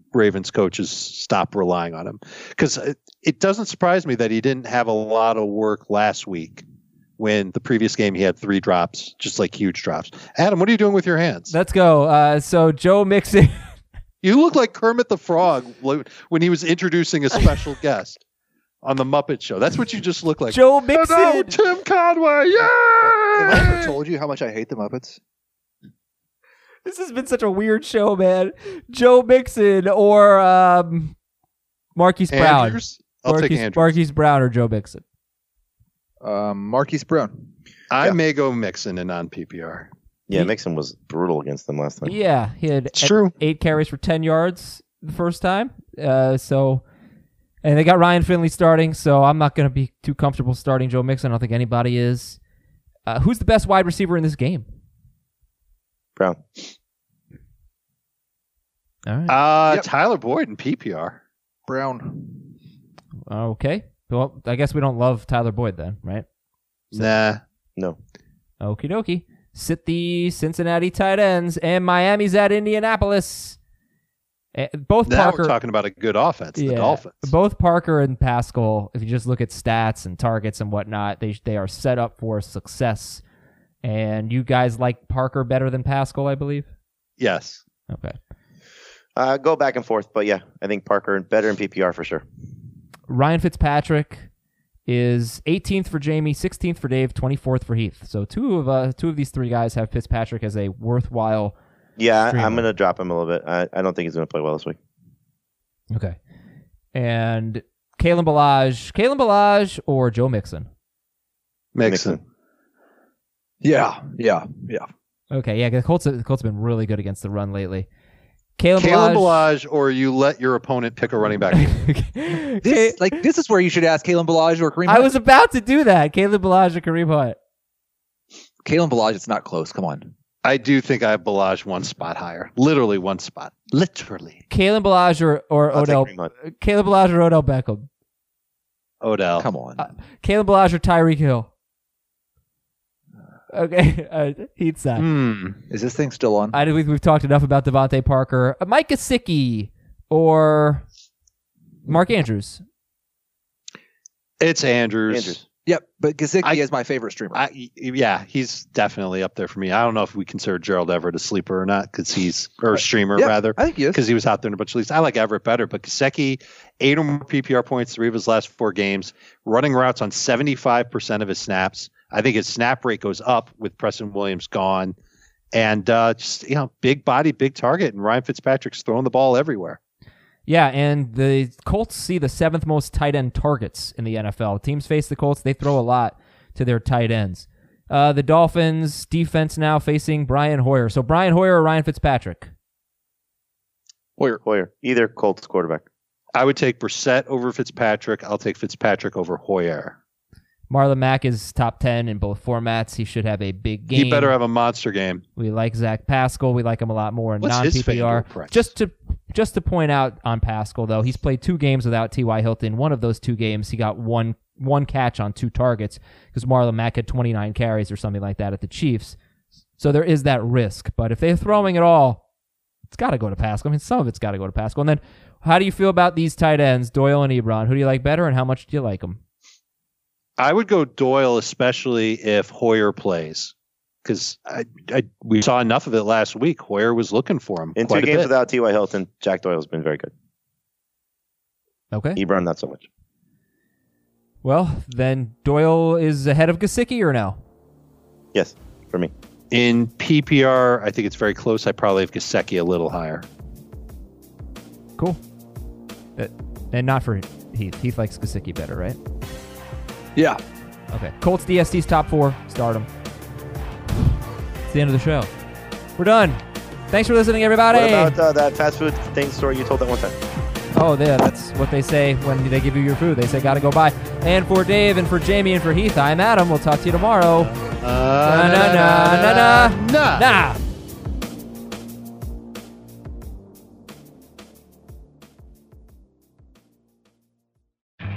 Ravens coaches stop relying on him. Because it doesn't surprise me that he didn't have a lot of work last week when the previous game he had 3 drops, just like huge drops. Adam, what are you doing with your hands? Let's go. So Joe Mixon. You look like Kermit the Frog when he was introducing a special guest on the Muppet Show. That's what you just look like. Joe Mixon. Oh, no, Tim Conway. Yeah. Have I ever told you how much I hate the Muppets? This has been such a weird show, man. Joe Mixon or Marquise Brown. Andrews? I'll take Andrews. Marquise Brown or Joe Mixon. Marquise Brown. I may go Mixon in non-PPR. Yeah, Mixon was brutal against them last time. Yeah, he had true. 8 carries for 10 yards the first time. And they got Ryan Finley starting, so I'm not going to be too comfortable starting Joe Mixon. I don't think anybody is. Who's the best wide receiver in this game? Brown. All right. Tyler Boyd in PPR. Brown. Okay. Well, I guess we don't love Tyler Boyd then, right? Nah. No. Okie dokie. Sit the Cincinnati tight ends, and Miami's at Indianapolis. Both Now Parker. we're talking about a good offense, the Dolphins. Both Parker and Pascal, if you just look at stats and targets and whatnot, they are set up for success. And you guys like Parker better than Pascal, I believe? Yes. Okay. Go back and forth, but yeah, I think Parker better in PPR for sure. Ryan Fitzpatrick is 18th for Jamie, 16th for Dave, 24th for Heath. So two of these 3 guys have Fitzpatrick as a worthwhile. Yeah, streamer. I'm going to drop him a little bit. I don't think he's going to play well this week. Okay. And Kalen Ballage or Joe Mixon? Mixon. Yeah. Okay, yeah, the Colts have been really good against the run lately. Kalen Ballage, or you let your opponent pick a running back. This is where you should ask Kalen Ballage or Kareem Hunt. I was about to do that. Kalen Ballage or Kareem Hunt. Kalen Ballage, it's not close. Come on. I do think I have Ballage 1 spot higher. Literally 1 spot. Literally. Kalen Ballage or Odell. Kalen Ballage or Odell Beckham. Odell. Come on. Kalen Ballage or Tyreek Hill. Okay, Heath side. Is this thing still on? We've talked enough about Devontae Parker. Mike Gesicki or Mark Andrews. It's Andrews. Yep, but Gesicki is my favorite streamer. Yeah, he's definitely up there for me. I don't know if we consider Gerald Everett a sleeper or not, because streamer rather. I think he is, because he was out there in a bunch of leagues. I like Everett better, but Gesicki, 8 or more PPR points, 3 of his last 4 games, running routes on 75% of his snaps. I think his snap rate goes up with Preston Williams gone, and big body, big target, and Ryan Fitzpatrick's throwing the ball everywhere. Yeah, and the Colts see the 7th most tight end targets in the NFL. Teams face the Colts, they throw a lot to their tight ends. The Dolphins defense now facing Brian Hoyer. So Brian Hoyer or Ryan Fitzpatrick? Hoyer. Either Colts quarterback. I would take Brissett over Fitzpatrick. I'll take Fitzpatrick over Hoyer. Marlon Mack is top 10 in both formats. He should have a big game. He better have a monster game. We like Zach Pascal. We like him a lot more in What's his non-PPR. Just to point out on Pascal, though, he's played 2 games without T.Y. Hilton. One of those 2 games, he got one catch on 2 targets because Marlon Mack had 29 carries or something like that at the Chiefs. So there is that risk. But if they're throwing it all, it's got to go to Pascal. I mean, some of it's got to go to Pascal. And then how do you feel about these tight ends, Doyle and Ebron? Who do you like better, and how much do you like them? I would go Doyle, especially if Hoyer plays, because we saw enough of it last week. Hoyer was looking for him. In 2 games without T.Y. Hilton, Jack Doyle's been very good. Okay. Ebron, not so much. Well, then Doyle is ahead of Gesicki or no? Yes, for me. In PPR, I think it's very close. I probably have Gesicki a little higher. Cool. And not for Heath. Heath likes Gesicki better, right? Yeah. Okay. Colts DST's top 4. Start them. It's the end of the show. We're done. Thanks for listening, everybody. What about that fast food thing story you told that one time? Oh, yeah, that's what they say when they give you your food. They say, gotta go buy. And for Dave and for Jamie and for Heath, I'm Adam. We'll talk to you tomorrow. Nah.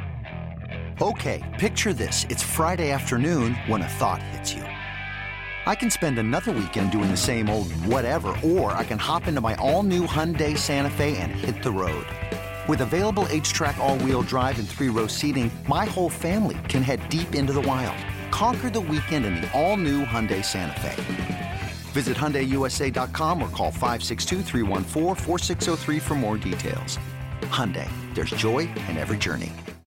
Okay, picture this. It's Friday afternoon when a thought hits you. I can spend another weekend doing the same old whatever, or I can hop into my all-new Hyundai Santa Fe and hit the road. With available H-Track all-wheel drive and 3-row seating, my whole family can head deep into the wild. Conquer the weekend in the all-new Hyundai Santa Fe. Visit HyundaiUSA.com or call 562-314-4603 for more details. Hyundai, there's joy in every journey.